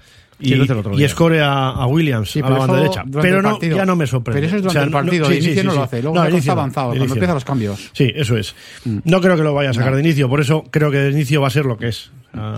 Y escore a Williams, sí, a la banda derecha. Pero no, ya no me sorprende. Pero eso es durante el partido, de inicio no lo hace. Luego está avanzado, cuando empiezan los cambios. Sí, eso es. No creo que lo vaya a sacar de inicio, por eso creo que de inicio va a ser lo que es.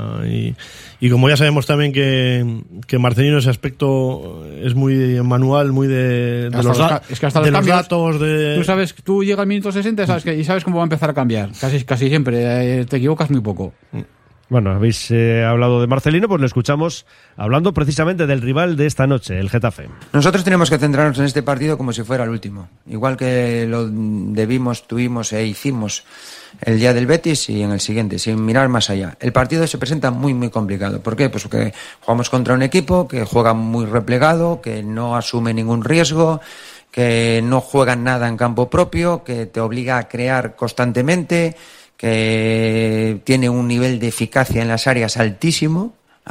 Y como ya sabemos también que Marcelino en ese aspecto es muy manual, muy de los datos. Tú llegas al minuto 60 y sabes cómo va a empezar a cambiar. Casi siempre. Te equivocas muy poco. Bueno, habéis hablado de Marcelino, pues lo escuchamos hablando precisamente del rival de esta noche, el Getafe. Nosotros tenemos que centrarnos en este partido como si fuera el último. Igual que lo tuvimos e hicimos el día del Betis y en el siguiente, sin mirar más allá. El partido se presenta muy, muy complicado. ¿Por qué? Pues porque jugamos contra un equipo que juega muy replegado, que no asume ningún riesgo, que no juega nada en campo propio, que te obliga a crear constantemente, que tiene un nivel de eficacia en las áreas altísimo.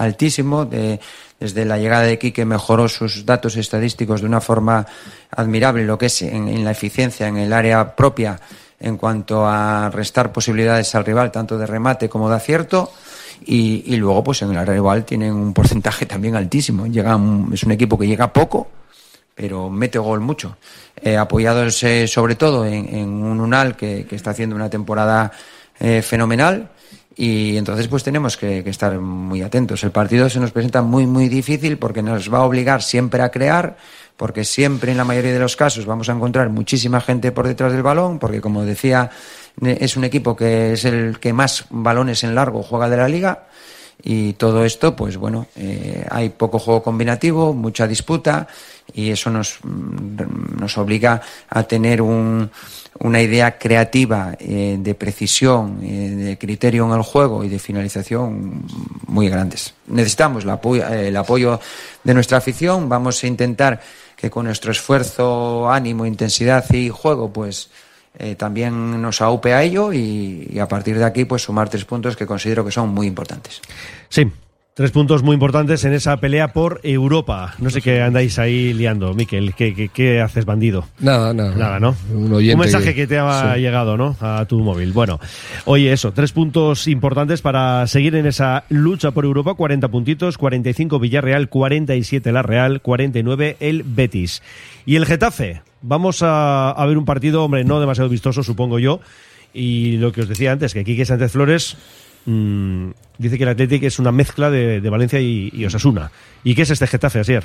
Desde la llegada de Quique mejoró sus datos estadísticos de una forma admirable, lo que es en la eficiencia en el área propia en cuanto a restar posibilidades al rival, tanto de remate como de acierto. Y luego pues en el área rival tienen un porcentaje también altísimo. Es un equipo que llega poco, pero mete gol mucho, apoyados sobre todo en un Unal que está haciendo una temporada fenomenal, y entonces pues tenemos que estar muy atentos. El partido se nos presenta muy, muy difícil porque nos va a obligar siempre a crear, porque siempre en la mayoría de los casos vamos a encontrar muchísima gente por detrás del balón, porque como decía, es un equipo que es el que más balones en largo juega de la liga. Y todo esto, pues bueno, hay poco juego combinativo, mucha disputa, y eso nos obliga a tener una idea creativa, de precisión, de criterio en el juego y de finalización muy grandes. Necesitamos el apoyo de nuestra afición. Vamos a intentar que con nuestro esfuerzo, ánimo, intensidad y juego, pues también nos aupe a ello, y a partir de aquí pues sumar 3 puntos que considero que son muy importantes. Sí, 3 puntos muy importantes en esa pelea por Europa. No sé qué andáis ahí liando, Miquel. ¿Qué haces, bandido? Nada, ¿no? Un mensaje que te ha llegado, ¿no? A tu móvil. Bueno, oye, eso, 3 puntos importantes para seguir en esa lucha por Europa. 40 puntitos, 45 Villarreal, 47 la Real, 49 el Betis. Y el Getafe. Vamos a ver un partido, hombre, no demasiado vistoso, supongo yo. Y lo que os decía antes, que Quique Sánchez Flores dice que el Athletic es una mezcla de Valencia y Osasuna. ¿Y qué es este Getafe, Asier?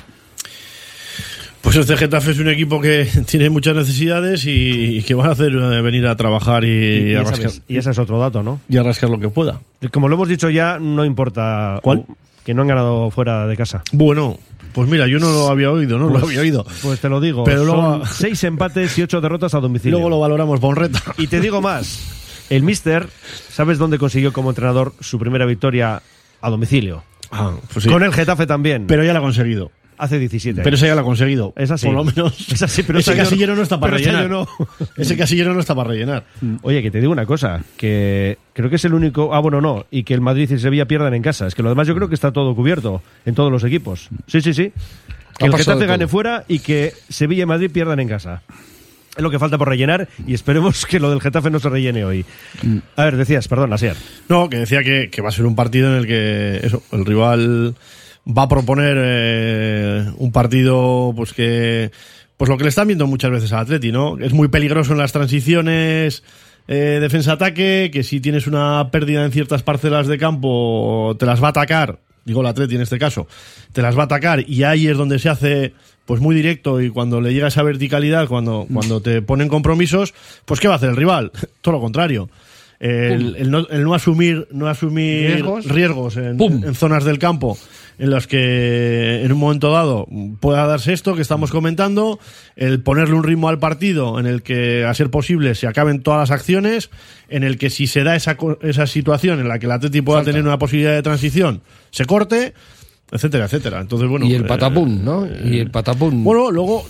Pues este Getafe es un equipo que tiene muchas necesidades y que van a hacer venir a trabajar y a rascar. Y ese es otro dato, ¿no? Y a rascar lo que pueda. Como lo hemos dicho ya, no importa. ¿Cuál? Que no han ganado fuera de casa. Bueno, pues mira, yo no lo había oído, ¿no? Pues, lo había oído. Pues te lo digo. Pero son luego 6 empates y 8 derrotas a domicilio. Luego lo valoramos, Bonreta. Y te digo más. El míster, ¿sabes dónde consiguió como entrenador su primera victoria a domicilio? Pues sí. Con el Getafe también. Pero ya la ha conseguido. Hace 17. Pero ese ya lo ha conseguido. Es así. Por lo menos. Es así, pero ese casillero no está para rellenar. No. Ese casillero no está para rellenar. Oye, que te digo una cosa, que creo que es el único... no, y que el Madrid y el Sevilla pierdan en casa. Es que lo demás yo creo que está todo cubierto en todos los equipos. Sí. Que el Getafe gane fuera y que Sevilla y Madrid pierdan en casa. Es lo que falta por rellenar y esperemos que lo del Getafe no se rellene hoy. A ver, decías, perdón, Asier. No, que decía que va a ser un partido en el que el rival va a proponer un partido pues lo que le están viendo muchas veces al Atleti, ¿no? Es muy peligroso en las transiciones defensa-ataque, que si tienes una pérdida en ciertas parcelas de campo te las va a atacar, digo el Atleti en este caso, te las va a atacar y ahí es donde se hace pues muy directo y cuando le llega esa verticalidad, cuando te ponen compromisos, pues ¿qué va a hacer el rival? Todo lo contrario. El no asumir riesgos en zonas del campo en las que en un momento dado pueda darse esto que estamos comentando, el ponerle un ritmo al partido en el que a ser posible se acaben todas las acciones, en el que si se da esa situación en la que el Atleti pueda tener una posibilidad de transición se corte, etcétera. Entonces, bueno, y el patapún, ¿no? Y el patapún. Bueno, luego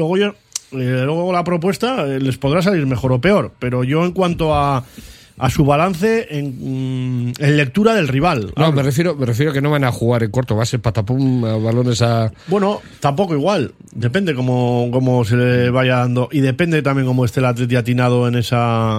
la propuesta les podrá salir mejor o peor, pero yo en cuanto a su balance en lectura del rival. No, me refiero que no van a jugar en corto, va a ser patapum, balones a... Bueno, tampoco igual, depende cómo se le vaya dando y depende también cómo esté el Atleti atinado en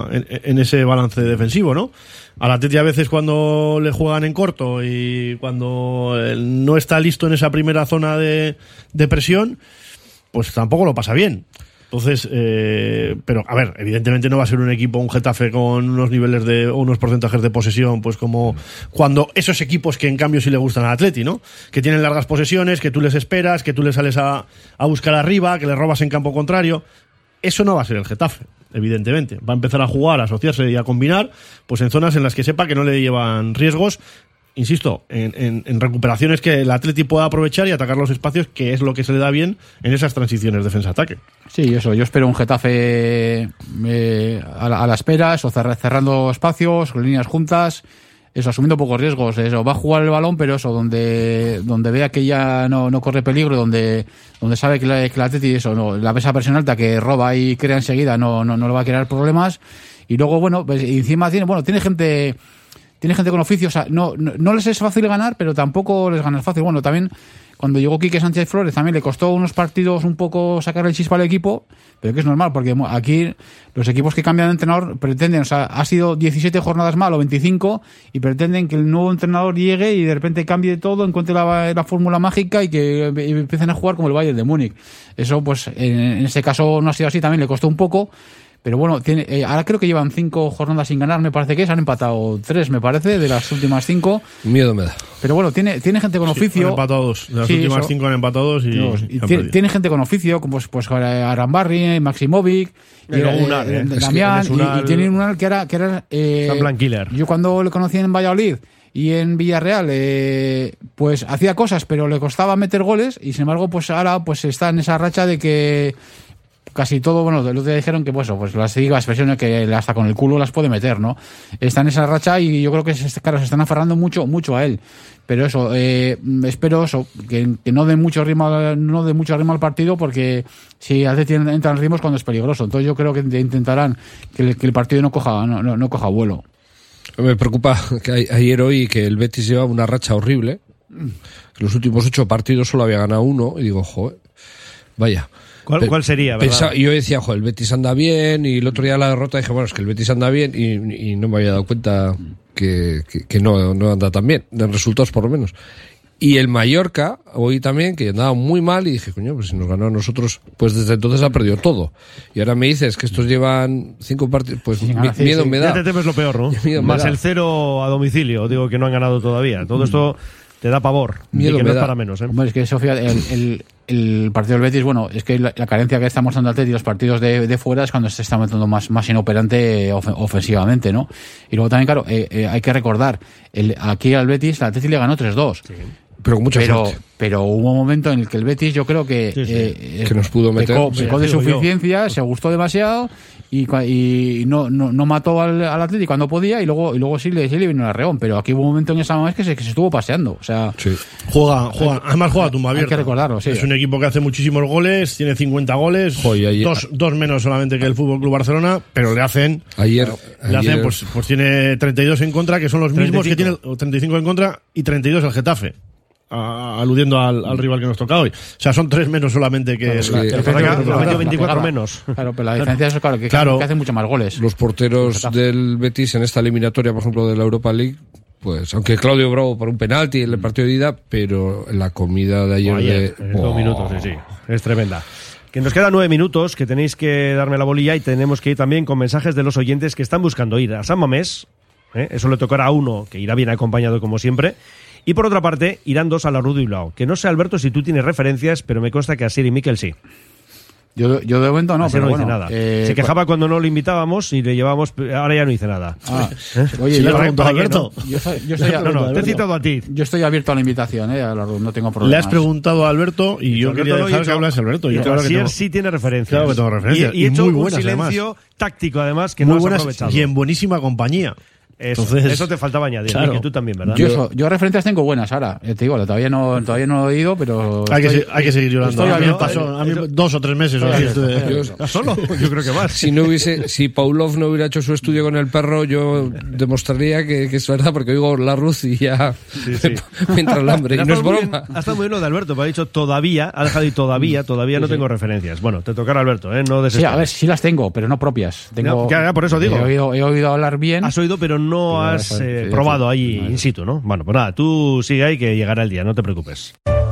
ese balance defensivo, ¿no? Al Atleti a veces cuando le juegan en corto y cuando no está listo en esa primera zona de presión, pues tampoco lo pasa bien. Entonces, pero a ver, evidentemente no va a ser un equipo, un Getafe con unos niveles o unos porcentajes de posesión, pues como cuando esos equipos que en cambio sí le gustan al Atleti, ¿no? Que tienen largas posesiones, que tú les esperas, que tú les sales a buscar arriba, que les robas en campo contrario. Eso no va a ser el Getafe, evidentemente. Va a empezar a jugar, a asociarse y a combinar, pues en zonas en las que sepa que no le llevan riesgos. Insisto, en recuperaciones que el Atleti pueda aprovechar y atacar los espacios, que es lo que se le da bien en esas transiciones defensa-ataque. Sí, eso. Yo espero un Getafe a la espera, eso, cerrando espacios, líneas juntas, eso, asumiendo pocos riesgos. Eso, va a jugar el balón, pero eso, donde vea que ya no corre peligro, donde sabe que el Atleti, eso, no, la pesa presión alta que roba y crea enseguida, no le va a crear problemas. Y luego, bueno, pues encima tiene gente con oficio, o sea, no les es fácil ganar, pero tampoco les ganas fácil. Bueno, también cuando llegó Quique Sánchez Flores también le costó unos partidos un poco sacar el chispa al equipo, pero que es normal, porque aquí los equipos que cambian de entrenador pretenden, o sea, ha sido 17 jornadas mal o 25 y pretenden que el nuevo entrenador llegue y de repente cambie todo, encuentre la fórmula mágica y que empiecen a jugar como el Bayern de Múnich. Eso, pues, en este caso no ha sido así, también le costó un poco. Pero bueno, ahora creo que llevan 5 jornadas sin ganar, me parece que han empatado 3, me parece, de las últimas 5. Miedo me da. Pero bueno, tiene gente con oficio. Han empatado 2. De las últimas 5 han empatado 2 y tiene gente con oficio, como pues Arambarri, Maximovic, Damián, y tienen un Unal que era Sam Blanquiller. Yo cuando le conocí en Valladolid y en Villarreal, pues hacía cosas, pero le costaba meter goles y sin embargo, pues ahora pues está en esa racha de que casi todo, bueno, de lo que dijeron que pues las digas expresiones que hasta con el culo las puede meter, ¿no? Está en esa racha y yo creo que se están aferrando mucho a él. Pero eso, espero eso, que no dé mucho ritmo al partido, porque si entran en ritmos cuando es peligroso. Entonces yo creo que intentarán que el partido no coja vuelo. Me preocupa que ayer hoy que el Betis lleva una racha horrible. Los últimos 8 partidos solo había ganado 1 y digo, joder, vaya. ¿Cuál sería, verdad? Yo decía, el Betis anda bien, y el otro día la derrota dije, bueno, es que el Betis anda bien, y no me había dado cuenta que no anda tan bien, de resultados por lo menos. Y el Mallorca, hoy también, que andaba muy mal, y dije, coño, pues si nos ganó a nosotros, pues desde entonces ha perdido todo. Y ahora me dices que estos llevan 5 partidos, pues miedo me da. Ya te temes lo peor, ¿no? Más el 0 a domicilio, digo que no han ganado todavía. Todo esto te da pavor. Miedo y que me no da. es para menos, ¿eh? Hombre, es que Sofía, el partido del Betis, bueno, es que la carencia que está mostrando el Atleti y los partidos de fuera es cuando se está metiendo más inoperante ofensivamente, ¿no? Y luego también, claro, hay que recordar, aquí al Betis, el Atleti le ganó 3-2. Sí. Pero con mucha suerte. Pero hubo un momento en el que el Betis, yo creo que que nos pudo meter, pecó de suficiencia, se gustó demasiado y no mató al Atleti cuando podía, y luego sí le vino el arreón. Pero aquí hubo un momento en esa vez que se estuvo paseando. O sea, juega, además juega tumba abierta. Hay que recordarlo, sí. Es un equipo que hace muchísimos goles, tiene 50 goles, dos menos solamente que el Fútbol Club Barcelona, pero le hacen pues tiene 32 en contra, que son los 35. Mismos que tiene 35 en contra, y 32 el Getafe. Aludiendo al rival que nos toca hoy. O sea, son 3 menos solamente que... Claro, 24 menos. Claro, pero la diferencia es que hacen mucho más goles. Los porteros del Betis en esta eliminatoria, por ejemplo, de la Europa League, pues, aunque Claudio Bravo por un penalti en el partido de ida, pero la comida de ayer en 2 minutos, sí. Es tremenda. Que nos quedan 9 minutos, que tenéis que darme la bolilla, y tenemos que ir también con mensajes de los oyentes que están buscando ir a San Mamés. Eso le tocará a uno, que irá bien acompañado como siempre. Y por otra parte, irán 2 a la Rudo y Blau. Que no sé, Alberto, si tú tienes referencias, pero me consta que Asier y Miquel sí. Yo de momento no, Asier pero no dice nada. Se quejaba cuando no lo invitábamos y le llevábamos, ahora ya no dice nada. Oye, le has preguntado a Alberto. No, te he citado a ti. Yo estoy abierto a la invitación, a la Rudo, no tengo problema. Le has preguntado a Alberto y yo quería dejar que hablas Alberto. Y Asier sí tiene referencias. Claro que tengo referencias. Y he hecho muy un buenas, silencio táctico, además, que muy no has buenas aprovechado. Y en buenísima compañía. Eso te faltaba añadir, claro. Que tú también, ¿verdad? Yo referencias tengo buenas ahora, te digo, todavía no lo he oído, pero hay que seguir llorando. A mí 2 o 3 meses solo, yo creo que más. Si Pavlov no hubiera hecho su estudio con el perro, yo demostraría que es verdad, porque oigo la Ruz y ya me entra el hambre. Y no es broma. Ha estado muy bien lo de Alberto, me ha dicho todavía, ha dejado y todavía no tengo referencias. Bueno, te tocará Alberto, no desesperes. Sí, a ver, sí las tengo, pero no propias. Por eso digo. He oído hablar bien. Has oído, pero no has probado ahí in situ, ¿no? Bueno, pues nada, tú sigue ahí que llegará el día, no te preocupes.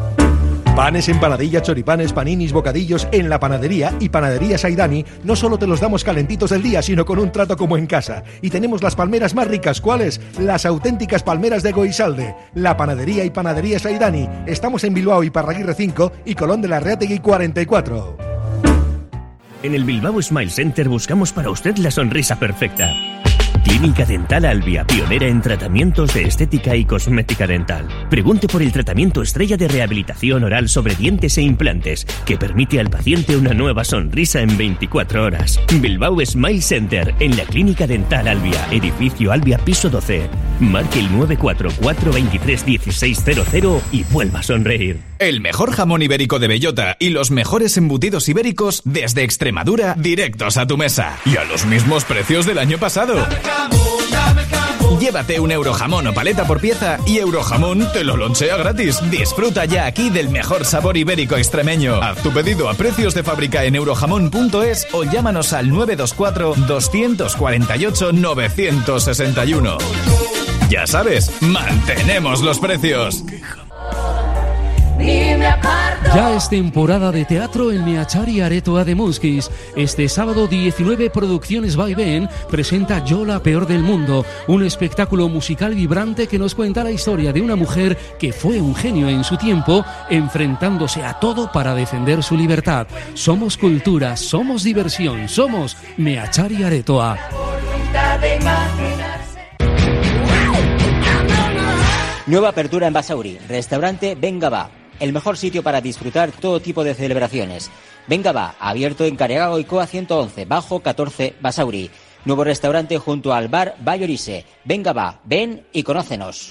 Panes, empanadillas, choripanes, paninis, bocadillos en la panadería y Panadería Saidani. No solo te los damos calentitos del día, sino con un trato como en casa. Y tenemos las palmeras más ricas. ¿Cuáles? Las auténticas palmeras de Goisalde. La panadería y Panadería Saidani. Estamos en Bilbao y Parraguirre 5 y Colón de la Reategui 44. En el Bilbao Smile Center buscamos para usted la sonrisa perfecta. Clínica Dental Albia, pionera en tratamientos de estética y cosmética dental. Pregunte por el tratamiento estrella de rehabilitación oral sobre dientes e implantes, que permite al paciente una nueva sonrisa en 24 horas. Bilbao Smile Center, en la Clínica Dental Albia, edificio Albia, piso 12. Marque el 944231600 y vuelva a sonreír. El mejor jamón ibérico de bellota y los mejores embutidos ibéricos desde Extremadura, directos a tu mesa. Y a los mismos precios del año pasado. Llévate un Eurojamón o paleta por pieza y Eurojamón te lo lonchea gratis. Disfruta ya aquí del mejor sabor ibérico extremeño. Haz tu pedido a precios de fábrica en eurojamón.es o llámanos al 924-248-961. Ya sabes, mantenemos los precios. Ya es temporada de teatro en Meachari Aretoa de Muskis. Este sábado 19 Producciones by Ben presenta Yo la peor del mundo, un espectáculo musical vibrante que nos cuenta la historia de una mujer que fue un genio en su tiempo, enfrentándose a todo para defender su libertad. Somos cultura, somos diversión, somos Meachari Aretoa. Nueva apertura en Basauri, restaurante Venga Va. El mejor sitio para disfrutar todo tipo de celebraciones. Venga Va, abierto en Careaga Goicoa 111, bajo 14, Basauri. Nuevo restaurante junto al bar Bayorise. Venga Va, ven y conócenos.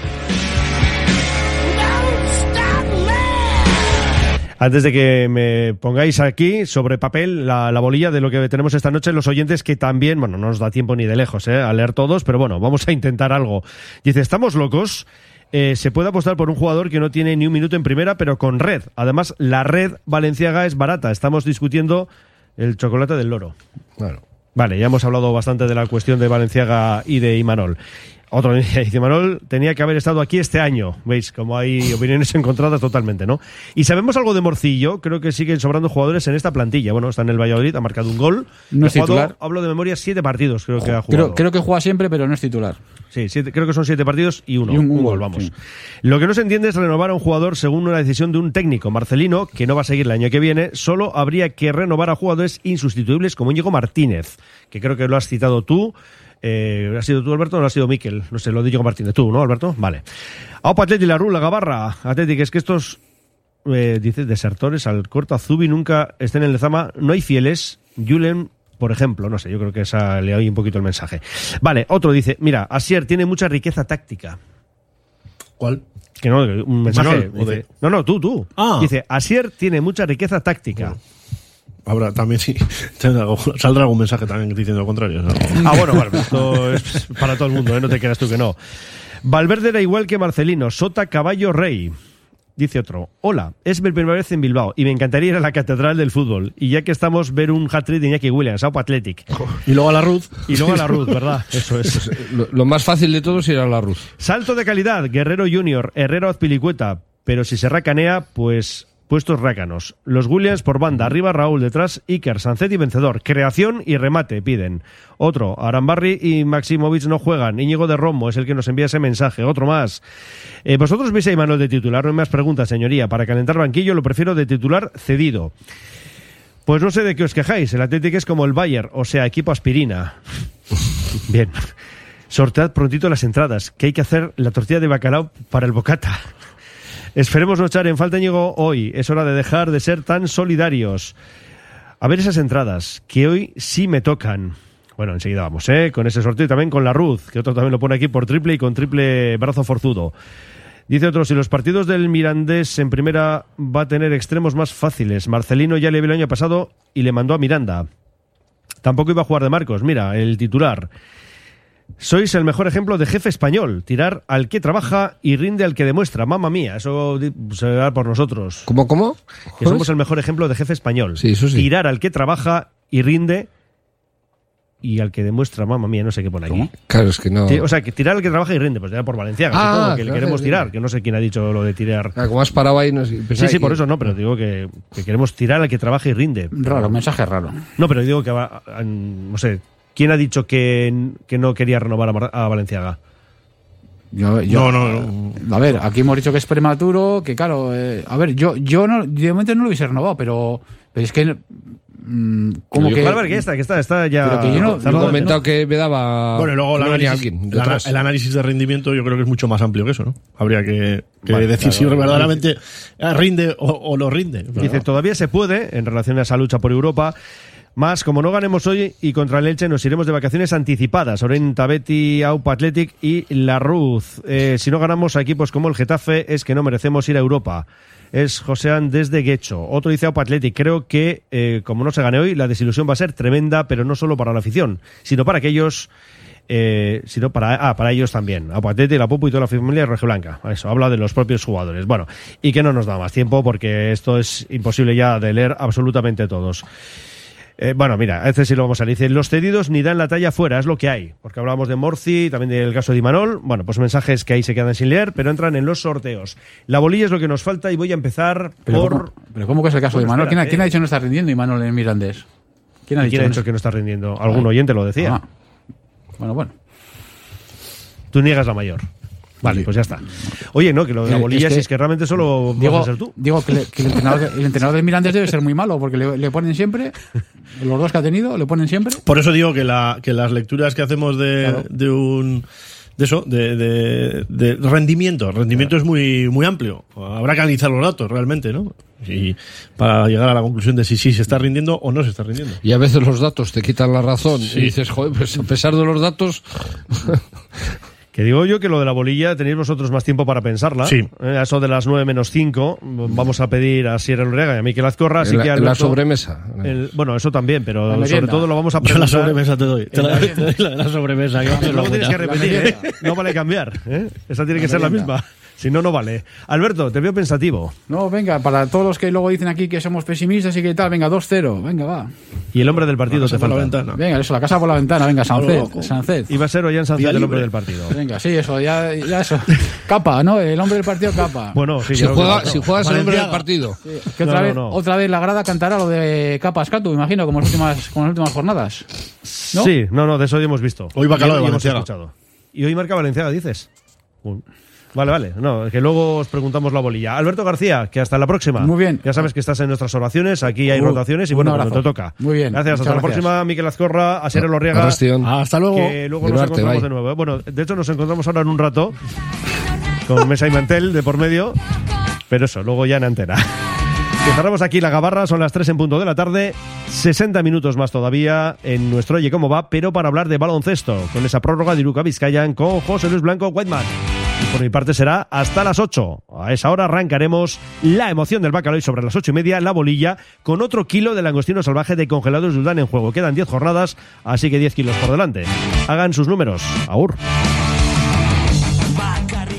Antes de que me pongáis aquí sobre papel la bolilla de lo que tenemos esta noche, los oyentes que también, bueno, no nos da tiempo ni de lejos a leer todos, pero bueno, vamos a intentar algo. Dice, ¿estamos locos? Se puede apostar por un jugador que no tiene ni un minuto en primera, pero con red. Además, la red valenciaga es barata. Estamos discutiendo el chocolate del loro. Claro. Vale, ya hemos hablado bastante de la cuestión de Valenciaga y de Imanol. Otro dice, Manol tenía que haber estado aquí este año. ¿Veis? Como hay opiniones encontradas totalmente, ¿no? Y sabemos algo de Morcillo. Creo que siguen sobrando jugadores en esta plantilla. Bueno, está en el Valladolid, ha marcado un gol. No es titular. Hablo de memoria, 7 partidos creo que ha jugado. Creo que juega siempre, pero no es titular. Sí, creo que son 7 partidos y un gol, vamos. Sí. Lo que no se entiende es renovar a un jugador según una decisión de un técnico, Marcelino, que no va a seguir el año que viene. Solo habría que renovar a jugadores insustituibles como Íñigo Martínez, que creo que lo has citado tú. ¿Has sido tú, Alberto, o lo has sido Miquel? No sé, lo digo Martínez. Tú, ¿no, Alberto? Vale. Aupa Atleti, la Rula, Gabarra, Atleti, que es que estos, dice, desertores al corto Azubi nunca estén en el Lezama. No hay fieles. Julen, por ejemplo, no sé, yo creo que esa le oí un poquito el mensaje. Vale, otro dice, mira, Asier tiene mucha riqueza táctica. ¿Cuál? Que no, un mensaje. Dice, no, tú. Ah. Dice, Asier tiene mucha riqueza táctica. Habrá también, sí, saldrá algún mensaje también diciendo lo contrario, ¿no? Bueno, esto es para todo el mundo, no te creas tú que no. Valverde era igual que Marcelino, Sota, Caballo, Rey. Dice otro, hola, es mi primera vez en Bilbao y me encantaría ir a la Catedral del Fútbol. Y ya que estamos, ver un hat-trick de Iñaki Williams, Aupa Athletic. Y luego a la Ruz. ¿Verdad? Eso es. Lo más fácil de todo es ir a la Ruz. Salto de calidad, Guerrero Junior, Herrero Azpilicueta. Pero si se racanea, pues puestos rácanos. Los Williams por banda, arriba Raúl, detrás Iker, Sancetti vencedor. Creación y remate piden. Otro, Arambarri y Maximovic no juegan. Íñigo de Romo es el que nos envía ese mensaje. Otro más. ¿Vosotros veis a Imanol de titular? No hay más preguntas, señoría. Para calentar banquillo lo prefiero de titular cedido. Pues no sé de qué os quejáis. El Atlético es como el Bayern, o sea, equipo aspirina. Bien. Sortead prontito las entradas, que hay que hacer la tortilla de bacalao para el bocata. Esperemos no echar en falta Íñigo hoy. Es hora de dejar de ser tan solidarios. A ver esas entradas, que hoy sí me tocan. Bueno, enseguida vamos, con ese sorteo y también con la Ruz, que otro también lo pone aquí por triple y con triple brazo forzudo. Dice otro, si los partidos del Mirandés en primera va a tener extremos más fáciles. Marcelino ya le vio el año pasado y le mandó a Miranda. Tampoco iba a jugar de Marcos. Mira, el titular. Sois el mejor ejemplo de jefe español. Tirar al que trabaja y rinde al que demuestra. Mamma mía, eso se da por nosotros. ¿Cómo? Que somos el mejor ejemplo de jefe español. Sí, eso sí. Tirar al que trabaja y rinde y al que demuestra. Mamma mía, no sé qué pone aquí. ¿Cómo? Claro, es que no. O sea, que tirar al que trabaja y rinde. Pues ya por Valenciaga, supongo que claro, le queremos tirar. Que no sé quién ha dicho lo de tirar. Como has parado ahí, no sé. Sí, por eso no, pero digo que queremos tirar al que trabaja y rinde. Raro, mensaje raro. No, pero digo que va, no sé. ¿Quién ha dicho que no quería renovar a Valenciaga? No. A ver, aquí hemos dicho que es prematuro, que claro, a ver, yo no, de momento no lo hubiese renovado, pero es que como que Álvaro, que está ya. Pero que yo no he comentado que me daba. Bueno, y luego el análisis de rendimiento yo creo que es mucho más amplio que eso, ¿no? Habría que decir si verdaderamente rinde o no rinde. Dice, todavía se puede en relación a esa lucha por Europa. Más, como no ganemos hoy y contra el Elche, nos iremos de vacaciones anticipadas. Orenta, Betty, Aupa Athletic y La Ruz. Si no ganamos a equipos como el Getafe, es que no merecemos ir a Europa. Es Josean desde Guecho. Otro dice Aupa Athletic. Creo que, como no se gane hoy, la desilusión va a ser tremenda, pero no solo para la afición, sino para aquellos... sino para ellos también. Aupa Athletic, la Pupu y toda la familia rojiblanca. Eso, habla de los propios jugadores. Bueno, y que no nos da más tiempo porque esto es imposible ya de leer absolutamente todos. Bueno, mira, este sí lo vamos a leer. Dice, los cedidos ni dan la talla fuera, es lo que hay. Porque hablábamos de Morci, también del caso de Imanol. Bueno, pues mensajes que ahí se quedan sin leer, pero entran en los sorteos. La bolilla es lo que nos falta y voy a empezar por... ¿Pero cómo que es el caso de Imanol? ¿Quién ha dicho no está rindiendo Imanol en Mirandés? ¿Quién ha dicho que no está rindiendo? Algún oyente lo decía. Bueno. Tú niegas la mayor. Vale, pues ya está. Oye, no, que lo de la bolilla es que realmente solo vas a ser tú. Digo que el entrenador del Mirandés debe ser muy malo, porque le ponen siempre, los dos que ha tenido, le ponen siempre. Por eso digo que las lecturas que hacemos de rendimiento. Rendimiento es muy amplio. Habrá que analizar los datos realmente, ¿no? Y para llegar a la conclusión de si se está rindiendo o no se está rindiendo. Y a veces los datos te quitan la razón y dices, joder, pues a pesar de los datos... Que digo yo que lo de la bolilla tenéis vosotros más tiempo para pensarla. Sí. A eso de las 9:05 vamos a pedir a Sierra Lorega y a Miquel Azcorra. Así que la sobremesa. Bueno, eso también, pero sobre todo lo vamos a preguntar. Yo la sobremesa te doy. Te doy la sobremesa. Luego tienes que repetir, no vale cambiar. Esa tiene que ser la misma. Si no, no vale. Alberto, te veo pensativo. No, venga, para todos los que luego dicen aquí que somos pesimistas y que tal, venga, 2-0, venga, va. Y el hombre del partido te falta. Venga, eso, la casa por la ventana, venga, Sánchez. Iba a ser Ollán Sánchez el hombre del partido. Venga, sí, eso, ya eso. Capa, ¿no? El hombre del partido, Capa. Bueno, sí, si juegas el hombre del partido. Sí. Que otra vez la grada cantará lo de Capa Escatu, me imagino, como en las últimas jornadas. ¿No? Sí, no, de eso ya hemos visto. Hoy Bacalao de Valenciaga. Y hoy marca Valenciaga, dices. Vale. No, que luego os preguntamos la bolilla. Alberto García, que hasta la próxima. Muy bien. Ya sabes que estás en nuestras oraciones, aquí hay rotaciones y bueno, cuando te toca. Muy bien. Gracias, hasta la próxima. Miquel Azcorra, Asier Elorriaga. Hasta luego. Que luego nos encontramos de nuevo. Bueno, de hecho nos encontramos ahora en un rato con mesa y mantel de por medio, pero eso, luego ya en antena. Que cerramos aquí la gabarra, son las 3 en punto de la tarde, 60 minutos más todavía en nuestro Oye Cómo Va, pero para hablar de baloncesto, con esa prórroga de Iruka Vizcayan con José Luis Blanco Whiteman. Y por mi parte será hasta las 8. A esa hora arrancaremos la emoción del bacalao y sobre las 8:30 la bolilla con otro kilo de langostino salvaje de Congelados de Udán en juego. Quedan 10 jornadas, así que 10 kilos por delante. Hagan sus números. Aur.